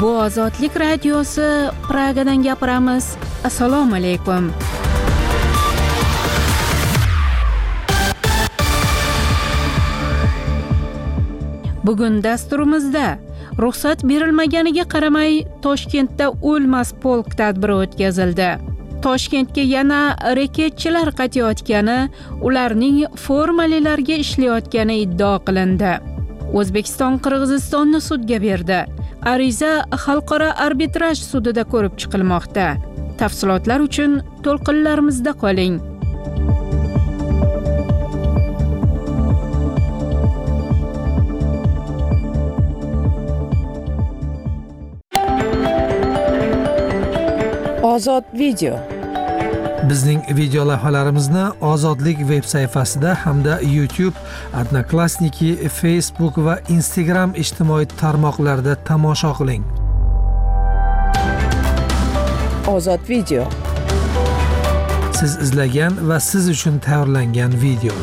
Bu Ozodlik radiosi, Pragadan gapiramiz. Assalomu alaykum. Bugun dasturimizda ruxsat berilmaganiga qaramay Toshkentda O'lmas polk tadbiri o'tkazildi. Toshkentga yana reketchilar qaytayotgani, ularning formalilarga ishlayotgani iddao qilindi. O'zbekiston Qirg'izistonni sudga berdi. Ariza xalqaro arbitraj sudida ko'rib chiqilmoqda. Tafsilotlar uchun to'lqinlarimizda qoling. Ozod video. Bizning video lavhalarimizni Ozodlik veb sayfasida hamda YouTube, Odnoklassniki, Facebook va Instagram ijtimoiy tarmoqlarida tomosha qiling. Ozod video. Siz izlagan va siz uchun tayyorlangan video.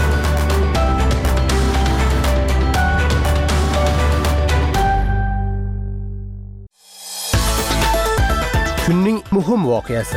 Kunning muhim voqeasi.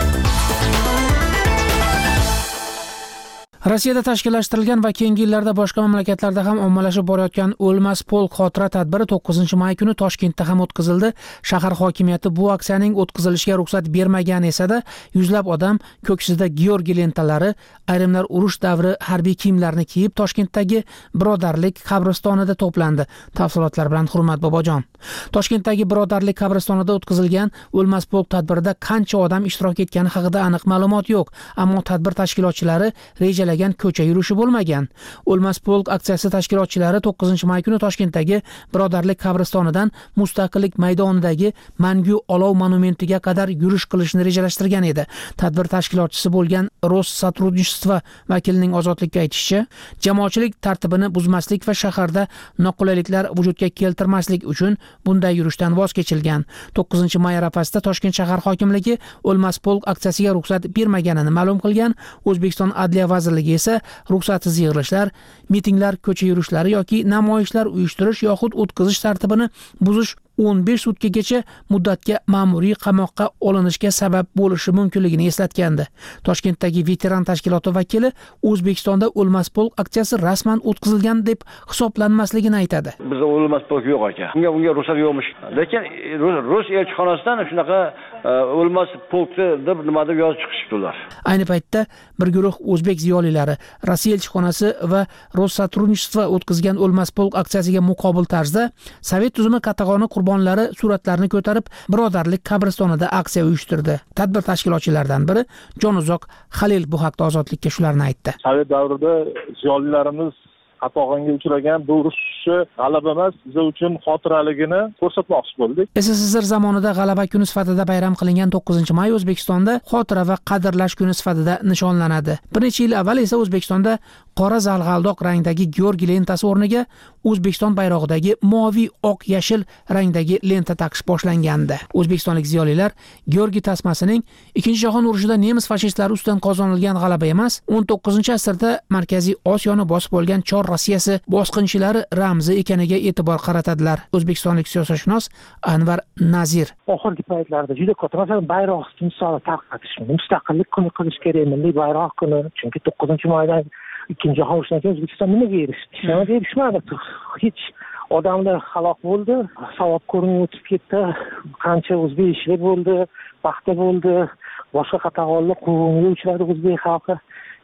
Rossiyada tashkillashtirilgan va keyingi yillarda boshqa mamlakatlarda ham ommalashib borayotgan O'lmas polk xotira tadbiri 9-may kuni Toshkentda ham o'tkazildi. Shahar hokimiyati bu aksiyaning o'tkazilishiga ruxsat bermagan esa-da, yuzlab odam ko'ksida Georgiy lentalari, ayrimlar urush davri harbiy kiyimlarini kiyib Toshkentdagi Birodarlik qabristonida to'plandi. Tafsilotlar bilan Hurmat Bobojon. Toshkentdagi Birodarlik qabristonida o'tkazilgan O'lmas polk tadbirida qancha odam ishtirok etgani haqida aniq ma'lumot yo'q, ammo tadbir tashkilotchilari rejalagan ko'cha yurishi bo'lmagan. O'lmas polk aksiyasi tashkilotchilari 9-may kuni Toshkentdagi Birodarlik qabristonidan Mustaqillik maydonidagi Mangu olov monumentiga qadar yurish qilishni rejalashtirgan edi. Tadbir tashkilotchisi bo'lgan Rossatrudichestvo vakilining Ozodlikka aytishicha, jamoatchilik tartibini buzmaslik va shaharda noqulayliklar vujudga keltirmaslik uchun bunday yurishdan voz kechilgan. 9-may arafasida Toshkent shahar hokimligi O'lmas polk aksiyasiga ruxsat bermaganini ma'lum qilgan. O'zbekiston Adliya vazirligi esa ruxsatsiz yig'ilishlar, mitinglar, ko'cha yurishlari yoki namoyishlar uyushtirish yoxud o'tkazish tartibini buzish 15 sutkagacha muddatga ma'muriy qamoqqa olinishga sabab bo'lishi mumkinligini eslatgandi. Toshkentdagi veteran tashkiloti vakili O'zbekistonda O'lmas polk aksiyasi rasman o'tkazilgan deb hisoblanmasligini aytadi. Bizda O'lmas polk yo'q ekan. Unga ruxsat yo'qmish. Lekin Rus elchixonasidan shunaqa O'lmas polkni deb nima deb yozib chiqishibdi ular. Ayni paytda bir guruh o'zbek ziyolilari Rossiya elchixonasi va Rossatrudichestvo o'tkazgan O'lmas polk aksiyasiga muqobil tarzda Sovet tuzumi qatag'oni qurbonlari suratlarini ko'tarib Birodarlik qabristonida aksiya uyushtirdi. Tadbir tashkilotchilaridan biri Jonuzoq Halil bu haqda Ozodlikka shularni aytdi. Sovet davrida ziyolilarimiz qatag'onga uchragan bu urushchi g'alaba emas, biz uchun xotiraligini ko'rsatmoqchi bo'ldik. SSSR zamonida g'alaba kuni sifatida bayram qilingan 9-may O'zbekistonda xotira va qadrlash kuni sifatida nishonlanadi. Bir necha yil avval esa O'zbekistonda qora zalg'aldoq rangdagi Georgiy lentasi o'rniga O'zbekiston bayrog'idagi moviy, oq, yashil rangdagi lenta taqish boshlangandi. O'zbekistonlik ziyolilar Georgiy tasmasining Ikkinchi jahon urushida nemis fashistlari ustidan qozonilgan g'alaba emas, 19-asrda Markaziy Osiyoni bosib olgan Chor Rossiyasi bosqinchilari ramzi ekaniga e'tibor qaratadilar. O'zbekistonlik siyosatshunos Anvar Nazir. Oxirgi paytlarda juda katta, masalan, bayroq misoli tarqatish, mustaqillik kuni qilish kerak, milliy bayroq kuni, chunki 9-maydan Ikkinchi jahon urushidan keyin O'zbekiston nimaga erishdi? Nimaga erishmadi? Hech odamlar halok bo'ldi, savob ko'rinib o'tib ketdi, qancha o'zbek ishlar bo'ldi, paxta bo'ldi, boshqa qatag'onlar quvg'inga uchradi o'zbek xalqi.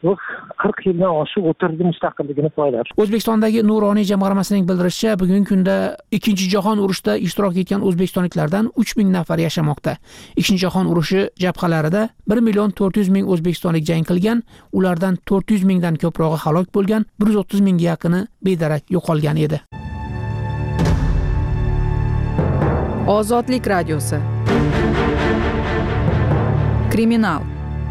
40 yildan oshib o'tirdi mustaqilligini poylab. O'zbekistondagi Nuroniy jamg'armasining bildirishicha, bugungi kunda Ikkinchi jahon urushida ishtirok etgan o'zbekistonliklardan 3000 nafar yashamoqda. Ikkinchi jahon urushi jabhalarida 1,400,000 o'zbekistonlik jang qilgan, ulardan 400,000 dan ko'prog'i halok bo'lgan, 130,000 ga yaqini bedarak yo'qolgan edi. Ozodlik radiosi. Kriminal.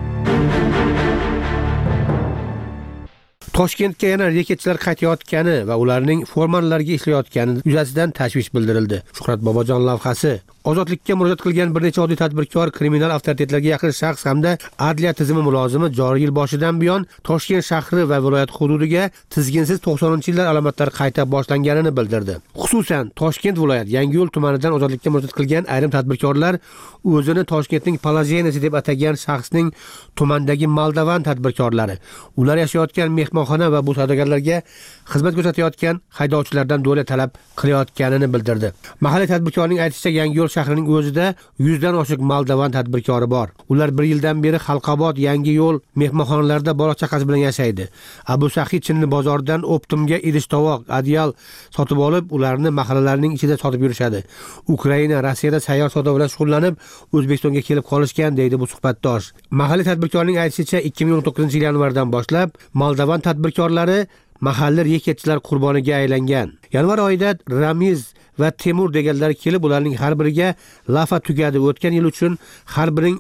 Toshkentga yana reketchilar qaytayotgani va ularning formallarga ishlayotgani yuzasidan tashvish bildirildi. Shuhrat Bobojon lavhasi. Ozodlikka murojaat qilgan bir necha oddiy tadbirkor, kriminal avtoritetlarga yaqin shaxs hamda adliya tizimi mulozimi joriy yil boshidan buyon Toshkent shahri va viloyat hududiga tizginsiz 90-yillar alomatlari qayta boshlanganini bildirdi. Xususan, Toshkent viloyat Yangiyo'l tumanidan ozodlikka murojaat qilgan ayrim tadbirkorlar o'zini Toshkentning Palajenisi deb atagan shaxsning tumandagi Moldovan tadbirkorlari, ular yashayotgan mehmonxona va bu savdogarlarga xizmat ko'rsatayotgan haydovchilardan do'la talab qilayotganini bildirdi. Mahalliy tadbirkorning aytishicha, Yangiyo'l shahrining o'zida 100 dan oshiq Moldovan tadbirkori bor. Ular 1 yildan beri Halqobod, Yangiyo'l mehmonxonalarida bola chaqasi bilan yashaydi. Abu Saxiy Chinni bozoridan Optimga idish-tovoq, adyal sotib olib, ularni mahallalarning ichida sotib yurishadi. Ukraina, Rossiyada sayyor savdo bilan shug'ullanib, O'zbekistonga kelib qolishgan, deydi bu suhbatdosh. Mahalliy tadbirkorning aytishicha, 2019 yanvardan boshlab Moldovan tadbirkorlari mahalliy reketchilar qurboniga aylangan. Yanvar oyida Ramiz va Temur deganlar kelib, ularning har biriga lafa tugadi. O'tgan yil uchun har biring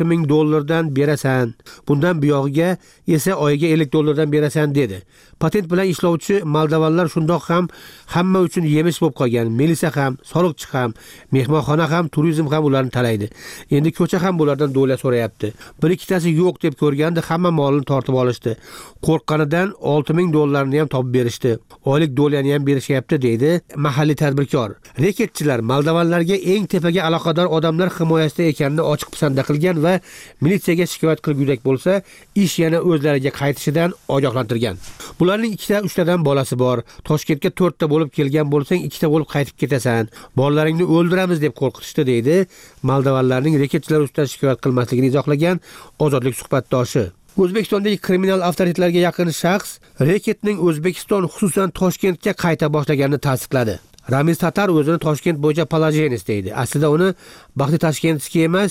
$6000 berasan. Bundan buyog'iga esa oyiga $50 berasan dedi. Patent bilan ishlovchi Moldovanlar shundoq ham hamma uchun yemish bo'lib qolgan. Militsiya ham, soliqchi ham, mehmonxona ham, turizm ham ularni talaydi. Endi ko'cha ham bulardan do'la so'rayapti. Bir ikkitasi yo'q deb ko'rganda hamma molini tortib olishdi. Qo'rqqanidan $6000 ham topib berishdi. Oylik do'lani ham berishyapti, deydi mahalliy tadbirkor. Reketchilar Moldovanlarga eng tepaga aloqador odamlar himoyasida ekanini ochiq pisanda qilgan va militsiyaga shikoyat qilib yurak bo'lsa, ish yana o'zlariga qaytishidan ogohlantirgan. Bularning 2-3tadan bolasi bor. Toshkentga 4ta bo'lib kelgan bo'lsang, 2ta bo'lib qaytib ketasan. Bolalaringni o'ldiramiz deb qo'rqitishdi, deydi Moldovanlarning reketchilar ustidan shikoyat qilmasligini izohlagan ozodlik suhbatdoshi. O'zbekistondagi kriminal avtoritetlarga yaqin shaxs reketning O'zbekiston, xususan Toshkentga qayta boshlaganini tasdiqladi. Ramiz Tatar o'zini Toshkent bo'yicha Palajenis deydi. Aslida uni Baxti Tashkentskiy emas,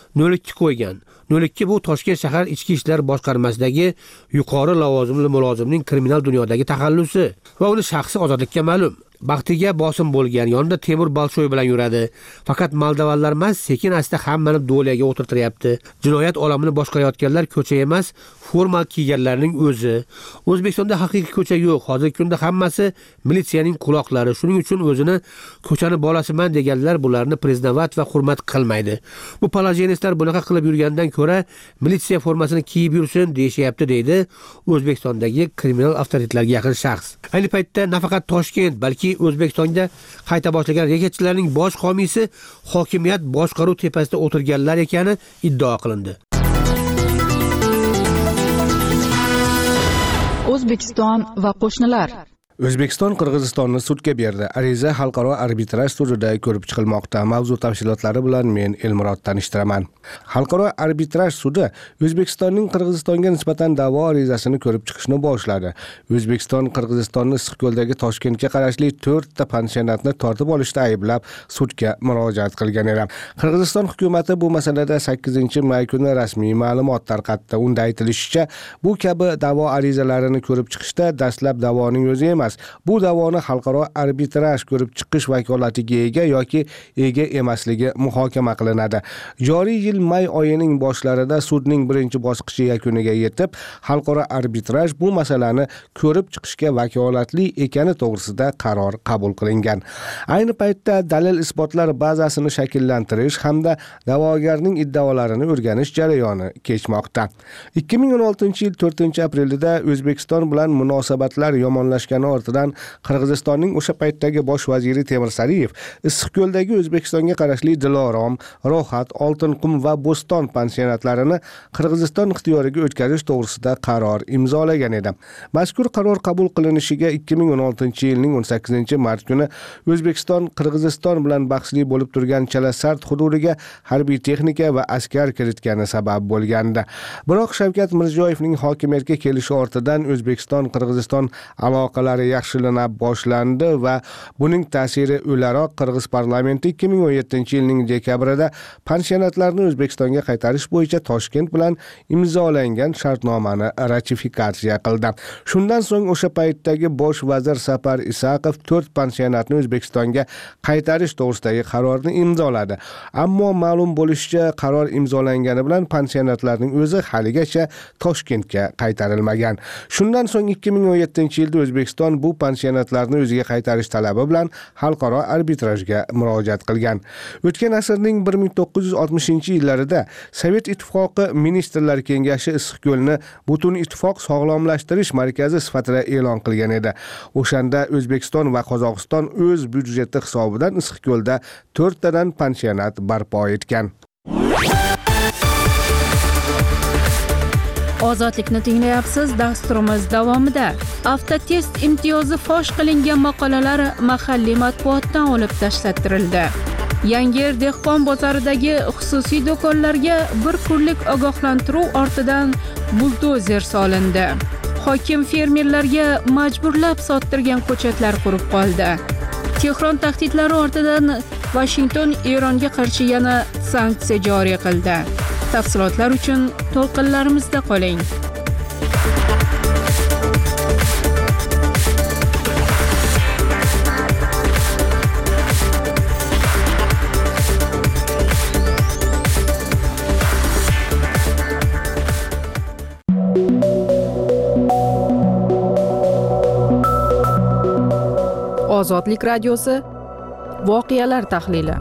02 qo'ygan. 02 bu Toshkent shahar ichki ishlar boshqarmasidagi yuqori lavozimli mulozimning kriminal dunyodagi taxallusi va uni shaxsi ozodlikka ma'lum. Baxtiga bosim bo'lgan, yonida Temur Balshoy bilan yuradi. Faqat Moldovanlar emas, sekin-asta hammani do'laga o'tirtiryapti. Jinoyat olamini boshqarayotganlar ko'cha emas, formal kiyganlarning o'zi. O'zbekistonda haqiqiy ko'cha yo'q. Hozirgi kunda hammasi militsiyaning quloqlari. Shuning uchun o'zini ko'chani bolasiman deganlar bularni prezident va hurmat qilmaydi. Bu palajenislar bunaqa qilib yurgandan ko'ra militsiya formasini kiyib yursin deyishyapti, deydi O'zbekistondagi kriminal avtoritetlarga yaqin shaxs. Ayni paytda nafaqat Toshkent, balki O'zbekistonda qayta boshlagan reketchilarning bosh homiysi hokimiyat boshqaruv tepasida o'tirganlar ekani iddao qilindi. O'zbekiston va qo'shnilar. O'zbekiston Qirg'izistonni sudga berdi. Ariza xalqaro arbitraj sudida ko'rib chiqilmoqda. Mavzu tafsilotlari bilan men Elmurod tanishtiraman. Xalqaro arbitraj sudi O'zbekistonning Qirg'izistonga nisbatan da'vo arizasini ko'rib chiqishni boshladi. O'zbekiston Qirg'izistonni Issiqko'ldagi Toshkentga qarashli 4 ta pansionatni tortib olishda ayblab sudga murojaat qilgan edi. Qirg'iziston hukumatı bu masalada 8-may kuni rasmiy ma'lumot tarqatdi. Unda aytilishicha, bu kabi da'vo arizalarini ko'rib chiqishda dastlab da'voning o'zi emas, bu da'voni xalqaro arbitraj ko'rib chiqish vakolatiga ega yoki ega emasligi muhokama qilinadi. Joriy yil may oyining boshlarida sudning birinchi bosqichi yakuniga yetib, xalqaro arbitraj bu masalani ko'rib chiqishga vakolatli ekani to'g'risida qaror qabul qilingan. Ayni paytda dalil isbotlar bazasini shakllantirish hamda da'vogarning iddaolarini o'rganish jarayoni kechmoqda. 2016-yil 4-aprelida O'zbekiston bilan munosabatlar yomonlashgani ortidan Qirg'izistonning o'sha paytdagi bosh vaziri Temur Sariyev Issiqko'ldagi O'zbekistonga qarashli Dilorom, Rohat, Oltinqum va Bo'ston pansionatlarini Qirg'iziston ixtiyoriga o'tkazish to'g'risida qaror imzolagan edi. Mazkur qaror qabul qilinishiga 2016-yilning 18-mart kuni O'zbekiston Qirg'iziston bilan bahsli bo'lib turgan Chalasart hududiga harbiy texnika va askar kiritgani sabab bo'lgandi. Biroq Shavkat Mirziyoyevning hokimiyatga kelishi ortidan O'zbekiston Qirg'iziston aloqalari yaxshilanib boshlandi va buning ta'siri o'laroq Qirg'iz parlamenti 2017-yilning dekabrida pansionatlarni O'zbekistonga qaytarish bo'yicha Toshkent bilan imzolangan shartnomani ratifikatsiya qildi. Shundan so'ng o'sha paytdagi bosh vazir Sapar Isaqov 4 pansionatni O'zbekistonga qaytarish to'g'risidagi qarorni imzoladi. Ammo ma'lum bo'lishicha, qaror imzolangani bilan pansionatlarning o'zi haligacha Toshkentga qaytarilmagan. Shundan so'ng 2017-yilda O'zbekiston O'zbekiston bu pensionatlarni o'ziga qaytarish talabi bilan xalqaro arbitrajga murojaat qilgan. O'tgan asrning 1960-yillarida Sovet Ittifoqi Ministrlar Kengashi Issiqko'lni butun ittifoq sog'lomlashtirish markazi sifatida e'lon qilgan edi. O'shanda O'zbekiston va Qozog'iston o'z byudjeti hisobidan Issiqko'lda 4 tadan pensionat barpo etgan. Ozodlikni tinglayapsiz. Dasturimiz davomida avtotest imtiyozi fosh qilingan maqolalar mahalliy matbuotdan olib tashlatirildi. Yangiyer dehqon bozoridagi xususiy do'konlarga bir kunlik ogohlantiruv ortidan buldozer solindi. Hokim fermerlarga majburlab sottirgan ko'chatlar qurib qoldi. Tehron tahdidlari ortidan Washington Eronga qarshi yana sanksiya joriy qildi. Tafsilotlar uchun to'lqinlarimizda qoling. Ozodlik radiosi voqealar tahlili.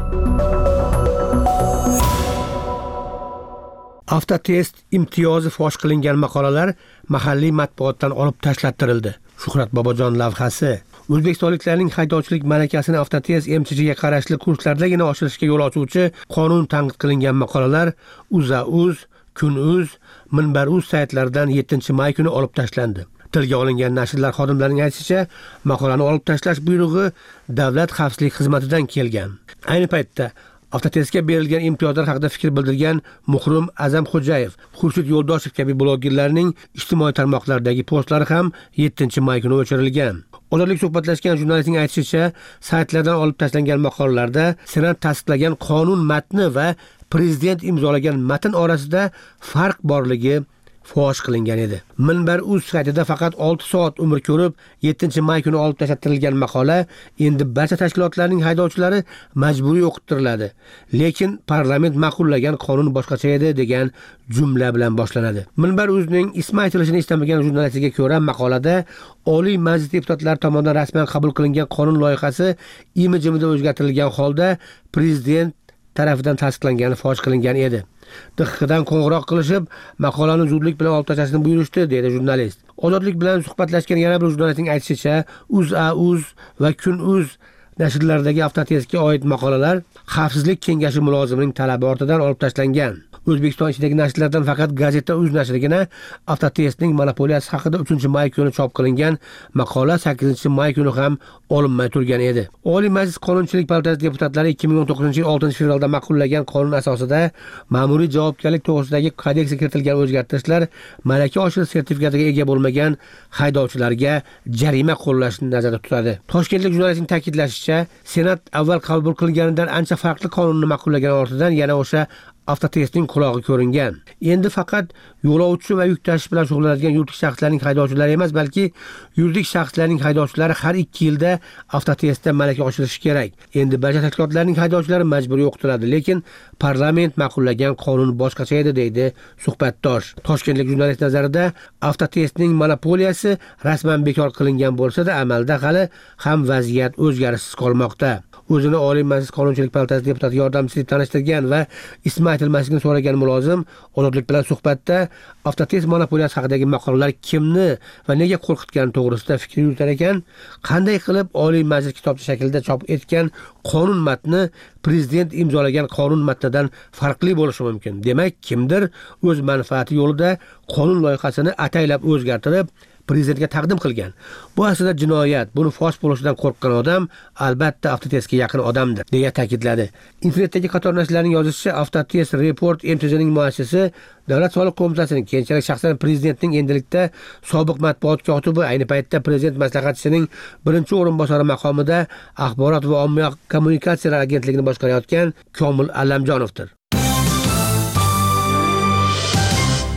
Avtotest imtiyozi fosh qilingan maqolalar mahalliy matbuotdan olib tashlatirildi. Shuhrat Bobojon lavhasi. O'zbekistonliklarning haydovchilik malakasini avtotest MCHga qarashli kurslardagina oshirishga yo'l ochuvchi qonun tanqid qilingan maqolalar Uza.uz, Kun.uz, Minbar.uz saytlaridan 7-may kuni olib tashlandi. Tilga olingan nashrlar xodimlarining aytishicha, maqolani olib tashlash buyrug'i Davlat xavfsizlik xizmatidan kelgan. Ayni paytda avtotestga berilgan imtiyozlar haqida fikr bildirgan Muhrim Azamxo'jayev, Xurshid Yo'ldoshev kabi blogerlarning ijtimoiy tarmoqlardagi postlari ham 7-may kuni o'chirilgan. Ozodlik suhbatlashgan jurnalistning aytishicha, saytlardan olib tashlangan maqolalarda Senat tasdiqlagan qonun matni va prezident imzolagan matn orasida farq borligi fosh qilingan edi. Minbar.uz saytida faqat 6 soat umr ko'rib 7-may kuni olib tashlatirilgan maqola endi barcha tashkilotlarning haydovchilari majburiy o'qittiriladi. Lekin parlament ma'qullagan qonun boshqacha edi degan jumla bilan boshlanadi. Minbar.uzning ismi aytilishini istamagan jurnalistiga ko'ra, maqolada Oliy Majlis deputatlari tomonidan rasman qabul qilingan qonun loyihasi imi-jimida o'zgartirilgan holda prezident tarafidan tasdiqlangani fosh qilingan edi. Diqqatdan qo'ng'iroq qilishib, maqolani zudlik bilan olib tashlashni buyurishdi, dedi jurnalist. Ozodlik bilan suhbatlashgan yana bir jurnalistning aytishicha, Uza.uz va Kun.uz nashrlaridagi avtotestga oid maqolalar Xavfsizlik kengashi mulozimining talabi ortidan olib tashlangan. O'zbekiston ichidagi nashrlardan faqat Gazeta.uz nashrigina avtotestning monopoliyasi haqida 3-may kuni chop qilingan maqola 8-may kuni ham olinmay turgan edi. Oliy Majlis Qonunchilik palatasi deputatlari 2019-yil 6-fevralda ma'qullagan qonun asosida ma'muriy javobgarlik to'g'risidagi kodeksga kiritilgan o'zgartirishlar malaka oshirish sertifikatiga ega bo'lmagan haydovchilarga jarima qo'llashni nazarda tutadi. Toshkentlik jurnalistning ta'kidlashicha, Senat avval qabul qilganidan ancha farqli qonunni ma'qullagan ortidan yana o'sha avtotestning qulog'i ko'ringan. Endi faqat yo'lovchi va yuk tashish bilan shug'ullanadigan yuridik shaxslarning haydovchilari emas, balki yuridik shaxslarning haydovchilari har 2 yilda avtotestda malaka oshirishi kerak. Endi barcha tashkilotlarning haydovchilari majburiy o'qitiladi, lekin parlament ma'qullagan qonun boshqacha edi, deydi suhbatdosh. Toshkentlik jurnalist nazarida avtotestning monopoliyasi rasman bekor qilingan bo'lsa-da, amalda hali ham vaziyat o'zgarishsiz qolmoqda. O'zini Oliy Majlis Qonunchilik palatasi deputati yordamchisi deb tanishtirgan va ismi aytilmasligini so'ragan mulozim Ozodlik bilan suhbatda avtotest monopoliyasi haqidagi maqolalar kimni va nega qo'rqitgani to'g'risida fikr yuritar ekan. Qanday qilib Oliy Majlis kitobcha shaklida chop etgan qonun matni prezident imzolagan qonun matnidan farqli bo'lishi mumkin. Demak, kimdir o'z manfaati yo'lida qonun loyihasini ataylab o'zgartirib prezidentga taqdim qilgan. Bu aslida jinoyat. Buni fosh bo'lishidan qo'rqqan odam albatta avtotestga yaqin odamdir, deya ta'kidladi. Internetdagi qator nashrlarning yozishicha, Avtotest Report MTJning muassisi Davlat soliq qo'mitasining, keyinchalik shaxsan prezidentning endilikda sobiq matbuot kotibi, ayni paytda prezident maslahatchisining birinchi o'rinbosari maqomida axborot va ommaviy kommunikatsiyalar agentligini boshqarayotgan Komil Allamjonovdir.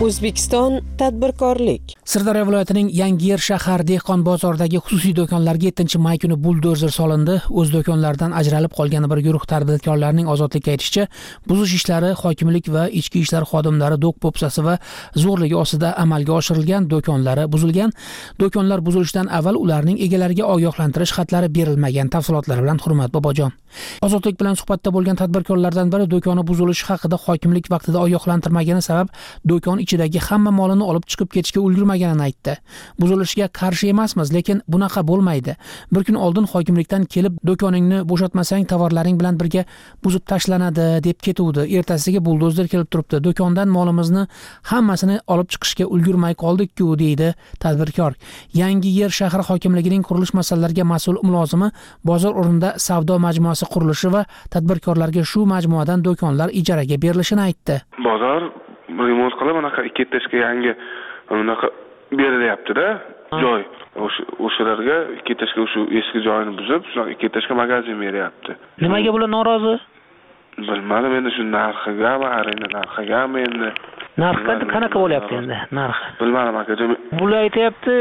O'zbekiston tadbirkorlik. Sirdaryo viloyatining Yangiyer shahar dehqon bozoridagi xususiy do'konlarga 7-may kuni buldozer solindi. O'z do'konlaridan ajralib qolgan bir guruh tadbirkorlarning ozodlikka aytishicha, buzish ishlari hokimlik va ichki ishlar xodimlari do'q-po'psasi va zo'rligi ostida amalga oshirilgan, do'konlari buzilgan. Do'konlar buzilishidan avval ularning egalariga ogohlantirish xatlari berilmagan. Tafsilotlar bilan Hurmat Bobojon. Ozodlik bilan suhbatda bo'lgan tadbirkorlardan biri do'koni buzilishi haqida hokimlik vaqtida ogohlantirmagani sabab do'kon ichidagi hamma molini olib chiqib ketishga ulgurmaganini aytdi. Buzilishiga qarshi emasmiz, lekin bunaqa bo'lmaydi. Bir kun oldin hokimlikdan kelib do'koningni bo'shatmasang tovarlaring bilan birga buzib tashlanadi deb ketuvdi. Ertasiga buldozer kelib turibdi. Do'kondan molimizni hammasini olib chiqishga ulgurmay qoldik-ku, deydi tadbirkor. Yangiyer shahar hokimligining qurilish masalalariga mas'ul mulozimi bozor o'rnida savdo majmuasi qurilishi va tadbirkorlarga shu majmuadan do'konlar ijaraga berilishini aytdi. Bozor remont qilib anaqa ikki etashga yangi unaqa berilyapti-da, joy. O'shalarga ikki etashga o'sha eski joyini buzib, ikki etashga magazin beryapti. Nimaga bular norozi? Bilmadim, endi shu narxigami, arenda narxigami endi. Narxi qanaqa bo'lyapti endi? Narxi. Bilmadim akajon. Bular aytayapti,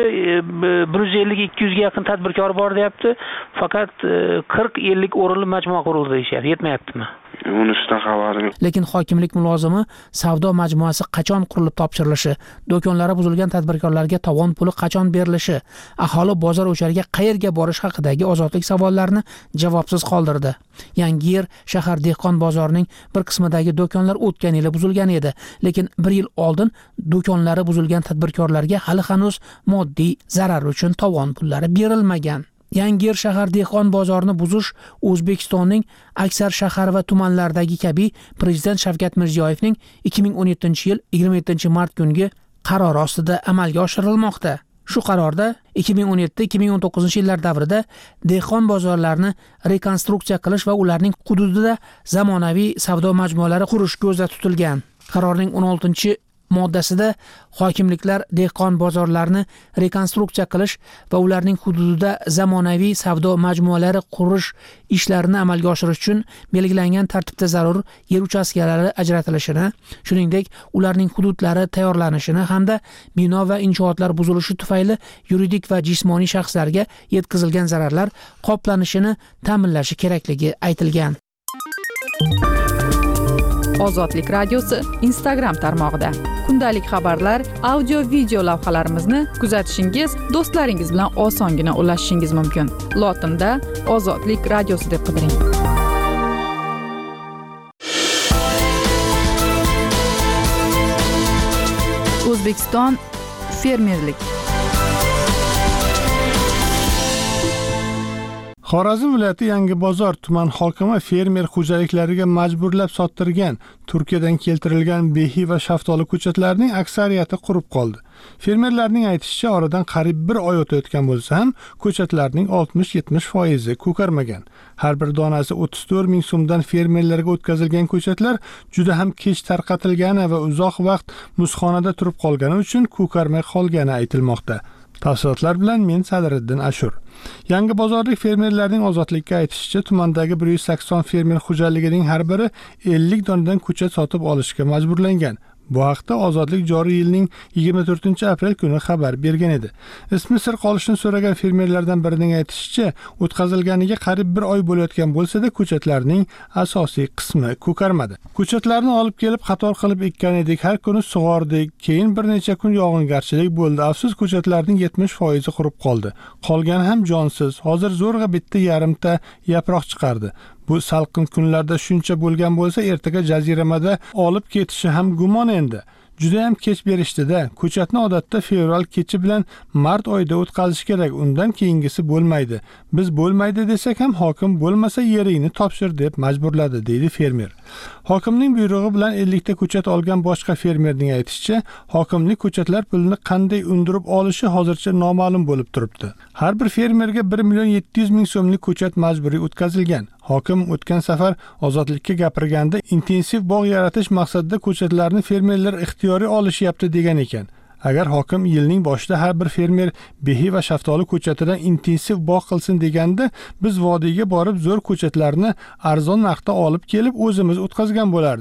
150-200 ga yaqin tadbirkor bor deyapti. Faqat 40-50 o'rinli majmua qurildi deyapti. Yetmayaptimi? Unisidan xabarim yo'q. Lekin hokimlik mulozimi savdo majmuasi qachon qurilib topshirilishi, do'konlari buzilgan tadbirkorlarga tovon puli qachon berilishi, aholi bozor o'chariga qayerga borish haqidagi ozodlik savollarini javobsiz qoldirdi. Yangiyer shahar dehqon bozorining bir qismidagi do'konlar o'tgan yili buzilgan edi, lekin 1 yil oldin do'konlari buzilgan tadbirkorlarga hali hanuz moddiy zarar uchun tovon pullari berilmagan. Yangiyer shahar dehqon bozorini buzish O'zbekistonning aksar shahar va tumanlaridagi kabi Prezident Shavkat Mirziyoyevning 2017-yil 27-mart kungi qarori ostida amalga oshirilmoqda. Shu qarorda 2017-2019-yillar davrida dehqon bozorlarini rekonstruksiya qilish va ularning hududida zamonaviy savdo majmualari qurish ko'zda tutilgan. Qarorning 16-moddasida hokimliklar dehqon bozorlarini rekonstruksiya qilish va ularning hududida zamonaviy savdo majmualari qurish ishlarini amalga oshirish uchun belgilangan tartibda zarur yer uchastkalari ajratilishini, shuningdek ularning hududlari tayyorlanishini hamda bino va inshootlar buzilishi tufayli yuridik va jismoniy shaxslarga yetkazilgan zararlar qoplanishini ta'minlashi kerakligi aytilgan. Ozodlik radiosi Instagram tarmog'ida kundalik xabarlar, audio video lavhalarimizni kuzatishingiz, do'stlaringiz bilan osongina ulashishingiz mumkin. Lotinda Ozodlik radiosi deb qidiring. O'zbekiston fermerlik. Xorazm viloyati Yangibozor tuman hokimi fermer xo'jaliklariga majburlab sottirgan Turkiyadan keltirilgan behi va shaftoli ko'chatlarining aksariyati qurib qoldi. Fermerlarning aytishicha, oradan qariyb 1 oy o'tayotgan bo'lsa ham ko'chatlarning 60-70% ko'karmagan. Har bir donasi 34 ming so'mdan fermerlarga o'tkazilgan ko'chatlar juda ham kech tarqatilgani va uzoq vaqt muzxonada turib qolgani uchun ko'karmay qolgani aytilmoqda. Tafsilotlar bilan men Sadriddin Ashur. Yangibozorlik fermerlarning ozodlikka aytishicha, tumandagi 180 fermer xo'jaligining har biri 50 donadan ko'chat sotib olishga majburlangan. Bu haqda Ozodlik joriy yilning 24-aprel kuni xabar bergan edi. Ismi sir qolishini so'ragan fermerlardan birining aytishicha, o'tkazilganiga qariyb 1 oy bo'layotgan bo'lsa-da, ko'chatlarning asosiy qismi ko'karmadi. Ko'chatlarni olib kelib qator qilib ekkan edik, har kuni sug'ordik, keyin bir necha kun yog'ingarchilik bo'ldi. Afsus, ko'chatlarning 70% qurib qoldi. Qolgani ham jonsiz. Hozir zo'rg'a bitta yarimta yaproq chiqardi. Bu salqin kunlarda shuncha bo'lgan bo'lsa, ertaga jaziramada olib ketishi ham gumon endi. Juda ham kech berishdi-da. Ko'chatni odatda fevral kechi bilan mart oyida o'tkazish kerak. Undan keyingisi bo'lmaydi. Biz bo'lmaydi desak ham hokim bo'lmasa yeringni topshir deb majburladi, deydi fermer. Hokimning buyrug'i bilan 50 ta ko'chat olgan boshqa fermerning aytishicha, hokimlik ko'chatlar pulini qanday undirib olishi hozircha noma'lum bo'lib turibdi. Har bir fermerga 1.700.000 so'mlik ko'chat majburiy o'tkazilgan. Hokim o'tgan safar Ozodlikka gapirganda intensiv bog' yaratish maqsadida ko'chatlarni fermerlar ixtiyoriy olishyapti degan ekan. Agar hokim yilning boshida har bir fermer behi va shaftoli ko'chatidan intensiv bog' qilsin deganda, biz vodiyga borib zo'r ko'chatlarni arzon narxda olib kelib o'zimiz o'tkazgan bo'lardik.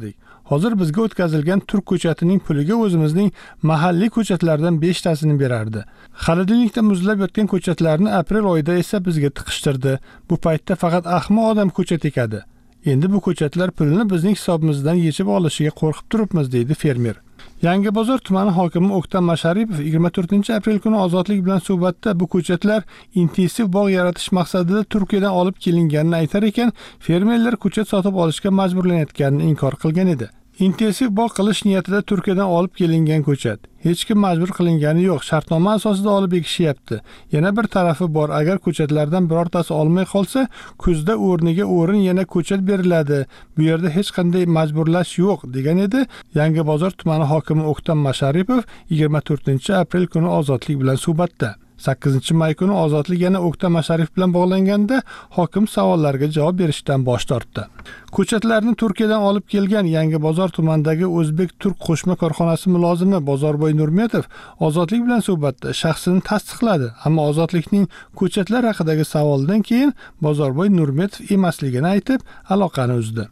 Hozir bizga o'tkazilgan turk ko'chatining puliga o'zimizning mahalliy ko'chatlardan 5 tasini berardi. Xolodilnikda muzlab yotgan ko'chatlarni aprel oyida esa bizga tiqishtirdi. Bu paytda faqat ahmoq odam ko'chat ekadi. Endi bu ko'chatlar pulini bizning hisobimizdan yechib olishiga qo'rqib turibmiz, deydi fermer. Yangibozor tumani hokimi O'ktam Masharipov 24-aprel kuni Ozodlik bilan suhbatda bu ko'chatlar intensiv bog' yaratish maqsadida Turkiyadan olib kelinganini aytar ekan, fermerlar ko'chat sotib olishga majburlanayotganini inkor qilgan edi. Intensiv bog' qilish niyatida Turkiyadan olib kelingan ko'chat. Hech kim majbur qilingani yo'q, shartnoma asosida olib ekishyapti. Yana bir tarafi bor, agar ko'chatlardan birortasi olmay qolsa, kuzda o'rniga o'rin yana ko'chat beriladi. Bu yerda hech qanday majburlash yo'q, degan edi Yangibozor tumani hokimi O'ktam Masharipov 24-aprel kuni Ozodlik bilan suhbatda. 8-may kuni Ozodlik yana O'ktam Masharipov bilan bog'langanda hokim savollarga javob berishdan bosh tortdi. Ko'chatlarni Turkiyadan olib kelgan Yangibozor tumanidagi O'zbek-Turk qo'shma korxonasi mulozimi Bozorboy Nurmetov Ozodlik bilan suhbatda shaxsini tasdiqladi, ammo Ozodlikning ko'chatlar haqidagi savoldan keyin Bozorboy Nurmetov emasligini aytib, aloqani uzdi.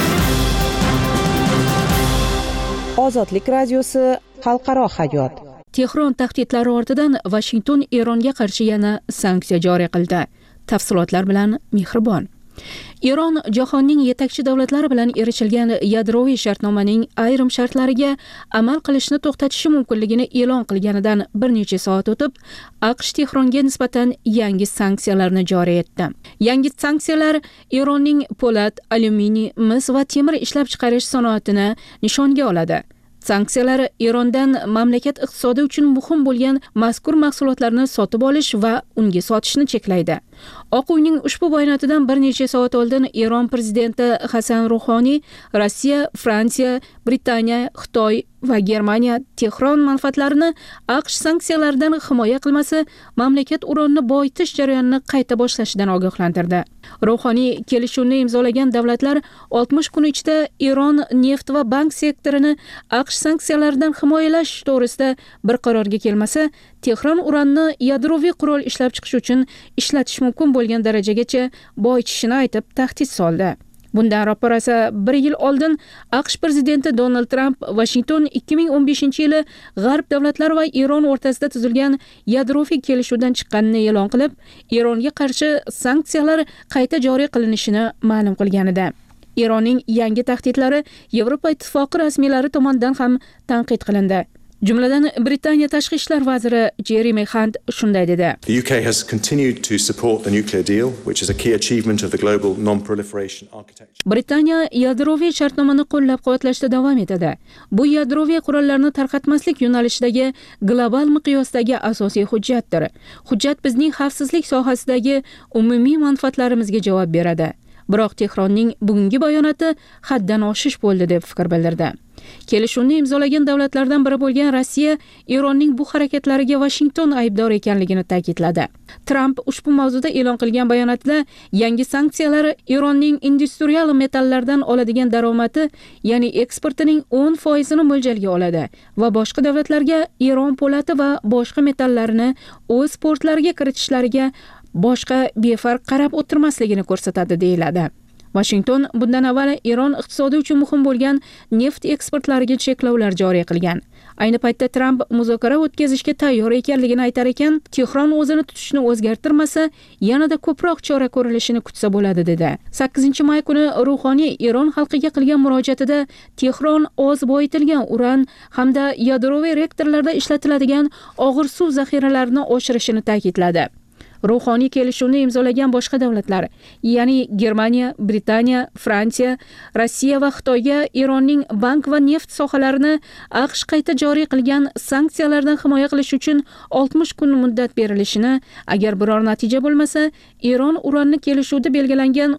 Ozodlik radiosi xalqaro hayot. Tehron tahdidlari ortidan Washington Eronga qarshi yana sanksiya joriy qildi. Tafsilotlar bilan Mehribon. Eron jahonning yetakchi davlatlari bilan erishilgan yadroviy shartnomaning ayrim shartlariga amal qilishni to'xtatishi mumkinligini e'lon qilganidan bir necha soat o'tib, AQSh Tehronga nisbatan yangi sanksiyalarni joriy etdi. Yangi sanksiyalar Eronning po'lat, alyuminiy, mis va temir ishlab chiqarish sanoatini nishonga oladi. Sanksiyalar Erondan mamlakat iqtisodi uchun muhim bo'lgan mazkur mahsulotlarni sotib olish va unga sotishni cheklaydi. Oq uyning ushbu bayonotidan bir necha soat oldin Eron prezidenti Hasan Ruhoniy Rossiya, Fransiya, Britaniya, Xitoy va Germaniya Tehron manfaatlarini AQSh sanksiyalaridan himoya qilmasa, mamlakat uronni boyitish jarayonini qayta boshlashidan ogohlantirdi. Ruhoniy kelishuvni imzolagan davlatlar 60 kun ichida Eron neft va bank sektorini AQSh sanksiyalaridan himoyalash to'g'risida bir qarorga kelmasa, Tehron uranni yadroviy qurol ishlab chiqish uchun ishlatish mumkin bo'lgan darajagacha boyitishini aytib tahdid soldi. Bundan ro'parasi 1 yil oldin AQSh prezidenti Donald Trump Washington 2015-yili G'arb davlatlari va Eron o'rtasida tuzilgan yadroviy kelishuvdan chiqqanini e'lon qilib, Eronga qarshi sanksiyalar qayta joriy qilinishini ma'lum qilgan edi. Eronning yangi tahdidlari Yevropa ittifoqi rasmiylari tomonidan ham tanqid qilindi. Jumladan Britaniya tashqi ishlar vaziri Jeremy Hunt shunday dedi. The UK has continued to support the nuclear deal, which is a key achievement of the global non-proliferation architecture. Britaniya yadroviy shartnomani qo'llab-quvvatlashda davom etadi. Bu yadroviy qurollarni tarqatmaslik yo'nalishidagi global miqyosdagi asosiy hujjatdir. Hujjat bizning xavfsizlik sohasidagi umumiy manfaatlarimizga javob beradi. Biroq Tehronning bugungi bayonoti haddan oshish bo'ldi deb fikr bildirdi. Kelishuvni imzolagan davlatlardan biri bo'lgan Rossiya Eronning bu harakatlariga Washington aybdor ekanligini ta'kidladi. Trump ushbu mavzuda e'lon qilgan bayonotda yangi sanksiyalar Eronning industrial metallardan oladigan daromadi, ya'ni eksportining 10% ni mo'ljalga oladi va boshqa davlatlarga Eron po'lati va boshqa metallarini o'z portlariga kiritishlariga boshqa befarq qarab o'tirmasligini ko'rsatadi, deyiladi. Washington bundan avval Eron iqtisodi uchun muhim bo'lgan neft eksportlariga cheklovlar joriy qilgan. Ayni paytda Trump muzokara o'tkazishga tayyor ekanligini aytar ekan, Tehron o'zini tutishni o'zgartirmasa, yanada ko'proq chora ko'rilishini kutsa bo'ladi, dedi. 8-may kuni Ruhoniy Eron xalqiga qilgan murojaatida Tehron oz boyitilgan uran hamda yadroviy reaktorlarda ishlatiladigan og'ir suv zaxiralarini oshirishini ta'kidladi. Ruhoniy kelishuvni imzolagan boshqa davlatlar, ya'ni Germaniya, Britaniya, Fransiya, Rossiya va Xitoyga Eronning bank va neft sohalarini AQSh qayta joriy qilgan sanksiyalardan himoya qilish uchun 60 kun muddat berilishini, agar biror natija bo'lmasa, Eron uranni kelishuvda belgilangan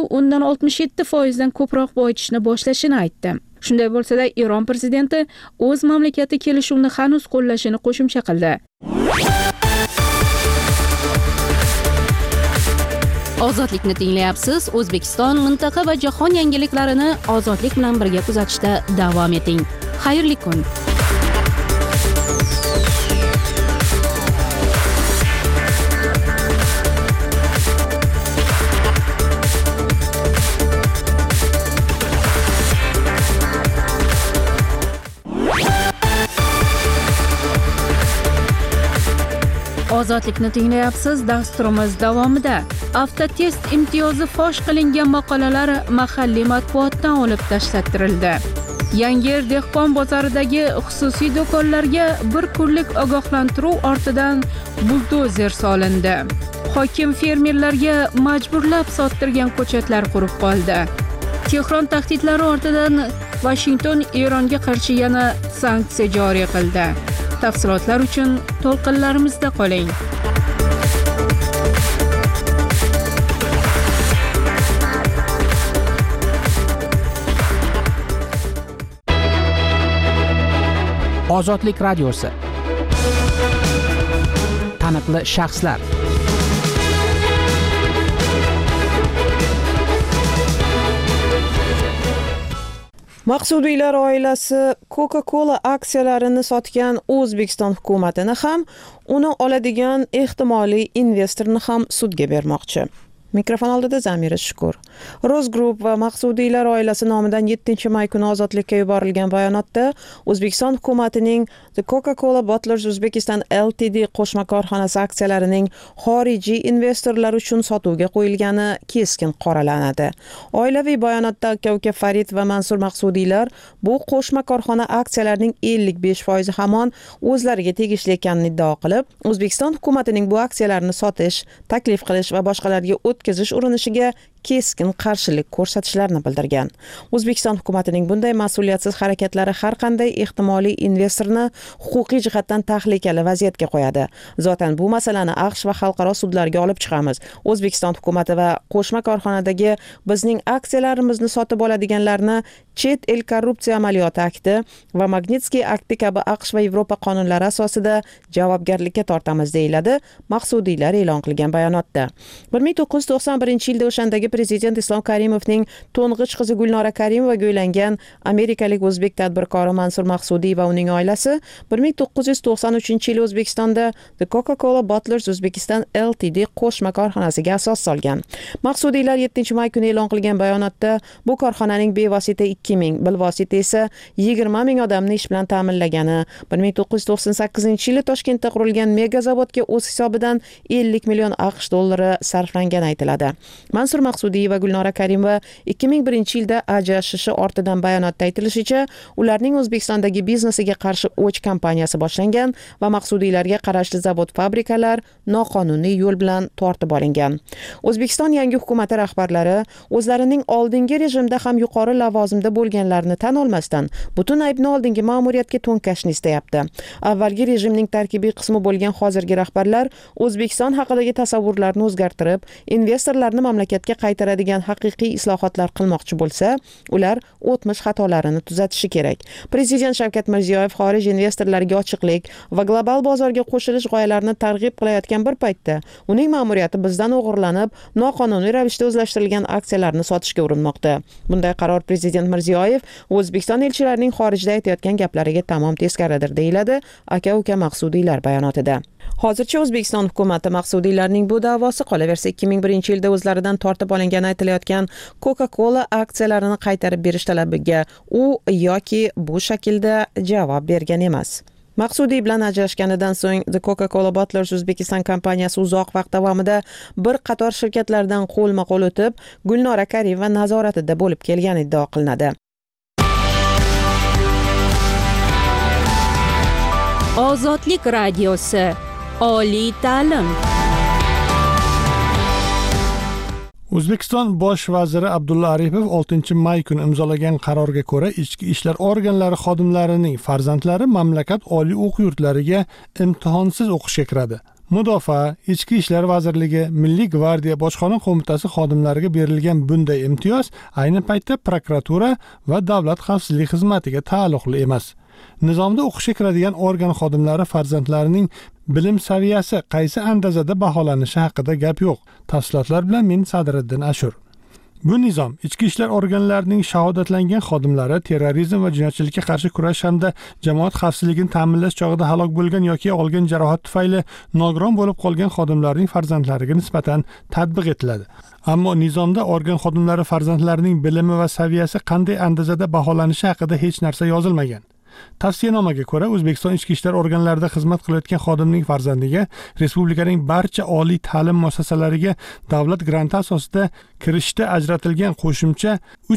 3.67% dan ko'proq boyitishni boshlashini aytdi. Shunday bo'lsa-da, Eron prezidenti o'z mamlakati kelishuvni hanuz qo'llashini qo'shimcha qildi. Ozodlikni tinglayapsiz. O'zbekiston, mintaqa va jahon yangiliklarini ozodlik bilan birga kuzatishda davom eting. Xayrli kun. Ozodlikni tinglayapsiz. Dasturimiz davomida avtotest imtiyozi fosh qilingan maqolalar mahalliy matbuotdan olib tashlattirildi. Yangiyer dehqon bozoridagi xususiy do'konlarga bir kunlik ogohlantiruv ortidan buldozer solindi. Hokim fermerlarga majburlab sottirgan ko'chatlar qurib qoldi. Tehron tahdidlari ortidan Washington Eronga qarshi yana sanksiya joriy qildi. Tafsilotlar uchun to'lqinlarimizda qoling. Ozodlik radiosi. Taniqli shaxslar. Maqsudiylar oilasi Coca-Cola aksiyalarini sotgan O'zbekiston hukumatini ham, uni oladigan ehtimoliy investorni ham sudga bermoqchi. Mikrofon oldida Zamira Shukur. Roz Group va Maqsudiylar oilasi nomidan 7 may kuni ozodlikka yuborilgan bayonotda O'zbekiston hukumatining The Coca-Cola Bottlers Uzbekistan Ltd qo'shma korxonasi aksiyalarining xorijiy investorlar uchun sotuvga qo'yilgani keskin qoralanadi. Oilaviy bayonotda aka-uka Farid va Mansur Maqsudiylar bu qo'shma korxona aksiyalarining 55% hamon o'zlariga tegishli ekanini iddao qilib, O'zbekiston hukumatining bu aksiyalarni sotish, taklif qilish va boshqalarga o'tkazish urinishiga keskin qarshilik ko'rsatishlarini bildirgan. O'zbekiston hukumatining bunday mas'uliyatsiz harakatlari har qanday ehtimoliy investorni huquqiy jihatdan tahlikali vaziyatga qo'yadi. Zotan bu masalani AQSh va xalqaro sudlarga olib chiqamiz. O'zbekiston hukumati va qo'shma korxonadagi bizning aksiyalarimizni sotib oladiganlarni Chet el korrupsiya amaliyoti akti va Magnitsky akti kabi AQSh va Yevropa qonunlari asosida javobgarlikka tortamiz deyiladi Maqsudiylar e'lon qilgan bayonotda. 1991-yilda o'shandagi prezident Islom Karimovning to'ng'ich qizi Gulnora Karimovaga uylangan amerikalik o'zbek tadbirkori Mansur Maqsudiy va uning oilasi 1993-yil O'zbekistonda The Coca-Cola Bottlers Uzbekistan Ltd qo'shma korxonasiga asos solgan. Maqsudiylar 7 may kuni e'lon qilgan bayonotda bu korxonaning bevosita 2000, bilvosita esa 20 000 odamni ish bilan ta'minlagani, 1998-yili Toshkentda qurilgan mega zavodga o'z hisobidan 50 million AQSh dollari sarflangani aytiladi. Mansur Maqsudiy va Gulnora Karimova 2001-yilda ajrashishi ortidan bayonotda aytilishicha, ularning O'zbekistondagi biznesiga qarshi o'ch kampaniyasi boshlangan va Maqsudiylarga qarashli zavod-fabrikalar noqonuniy yo'l bilan tortib olingan. O'zbekiston yangi hukumati rahbarlari o'zlarining oldingi rejimda ham yuqori lavozimda bo'lganlarni tan olmasdan butun aybni oldingi ma'muriyatga to'nkashni istayapti. Avvalgi rejimning tarkibiy qismi bo'lgan hozirgi rahbarlar O'zbekiston haqidagi tasavvurlarni o'zgartirib, investorlarni mamlakatga qaytaradigan haqiqiy islohotlar qilmoqchi bo'lsa, ular o'tmish xatolarini tuzatishi kerak. Prezident Shavkat Mirziyoyev xorij investorlariga ochiqlik va global bozorga qo'shilish g'oyalarini targ'ib qilayotgan bir paytda, uning ma'muriyati bizdan o'g'irlanib, noqonuniy ravishda o'zlashtirilgan aksiyalarni sotishga urinmoqda. Bunday qaror Prezident Mirziyoyev O'zbekiston elchilarining xorijda aytayotgan gaplariga tamom teskaridir deyiladi aka-uka Maqsudiylar bayonotida. Hozircha O'zbekiston hukumati Maqsudiylarning bu da'vosi qolaversa 2001-yilda o'zlaridan tortib olingani aytilayotgan Coca-Cola aksiyalarini qaytarib berish talabiga u yoki bu shaklda javob bergan emas. Maqsudiy bilan ajrashganidan so'ng The Coca-Cola Bottlers Uzbekistan kompaniyasi uzoq vaqt davomida bir qator shirkatlardan qo'lma-qo'l o'tib, Gulnora Karimova nazoratida bo'lib kelgani iddao qilinadi. Ozodlik radiosi. Oliy ta'lim. O'zbekiston bosh vaziri Abdulla Aripov 6 may kuni imzolagan qarorga ko'ra ichki ishlar organlari xodimlarining farzandlari mamlakat oliy o'quv yurtlariga imtihonsiz o'qishga kiradi. Mudofaa, Ichki ishlar vazirligi, Milliy gvardiya bojxona qo'mitasi xodimlariga berilgan bunday imtiyoz ayni paytda prokuratura va davlat xavfsizlik xizmatiga taalluqli emas. Nizomda o'qishga kiradigan organ xodimlari farzandlarining bilim saviyasi qaysi andazada baholanishi haqida gap yo'q. Tafsilotlar bilan men Sadriddin Ashur. Bu nizom ichki ishlar organlarining shahodatlangan xodimlari terrorizm va jinoyatchilikka qarshi kurash hamda jamoat xavfsizligini ta'minlash chog'ida halok bo'lgan yoki olgan jarohat tufayli nogiron bo'lib qolgan xodimlarning farzandlariga nisbatan tatbiq etiladi. Ammo nizomda organ xodimlari farzandlarining bilimi va saviyasi qanday andazada baholanishi haqida hech narsa yozilmagan. Tavsiyanomaga ko'ra, O'zbekiston ichki ishlar organlarida xizmat qilayotgan xodimning farzandiga respublikaning barcha oliy ta'lim muassasalariga davlat granti asosida kirishda ajratilgan qo'shimcha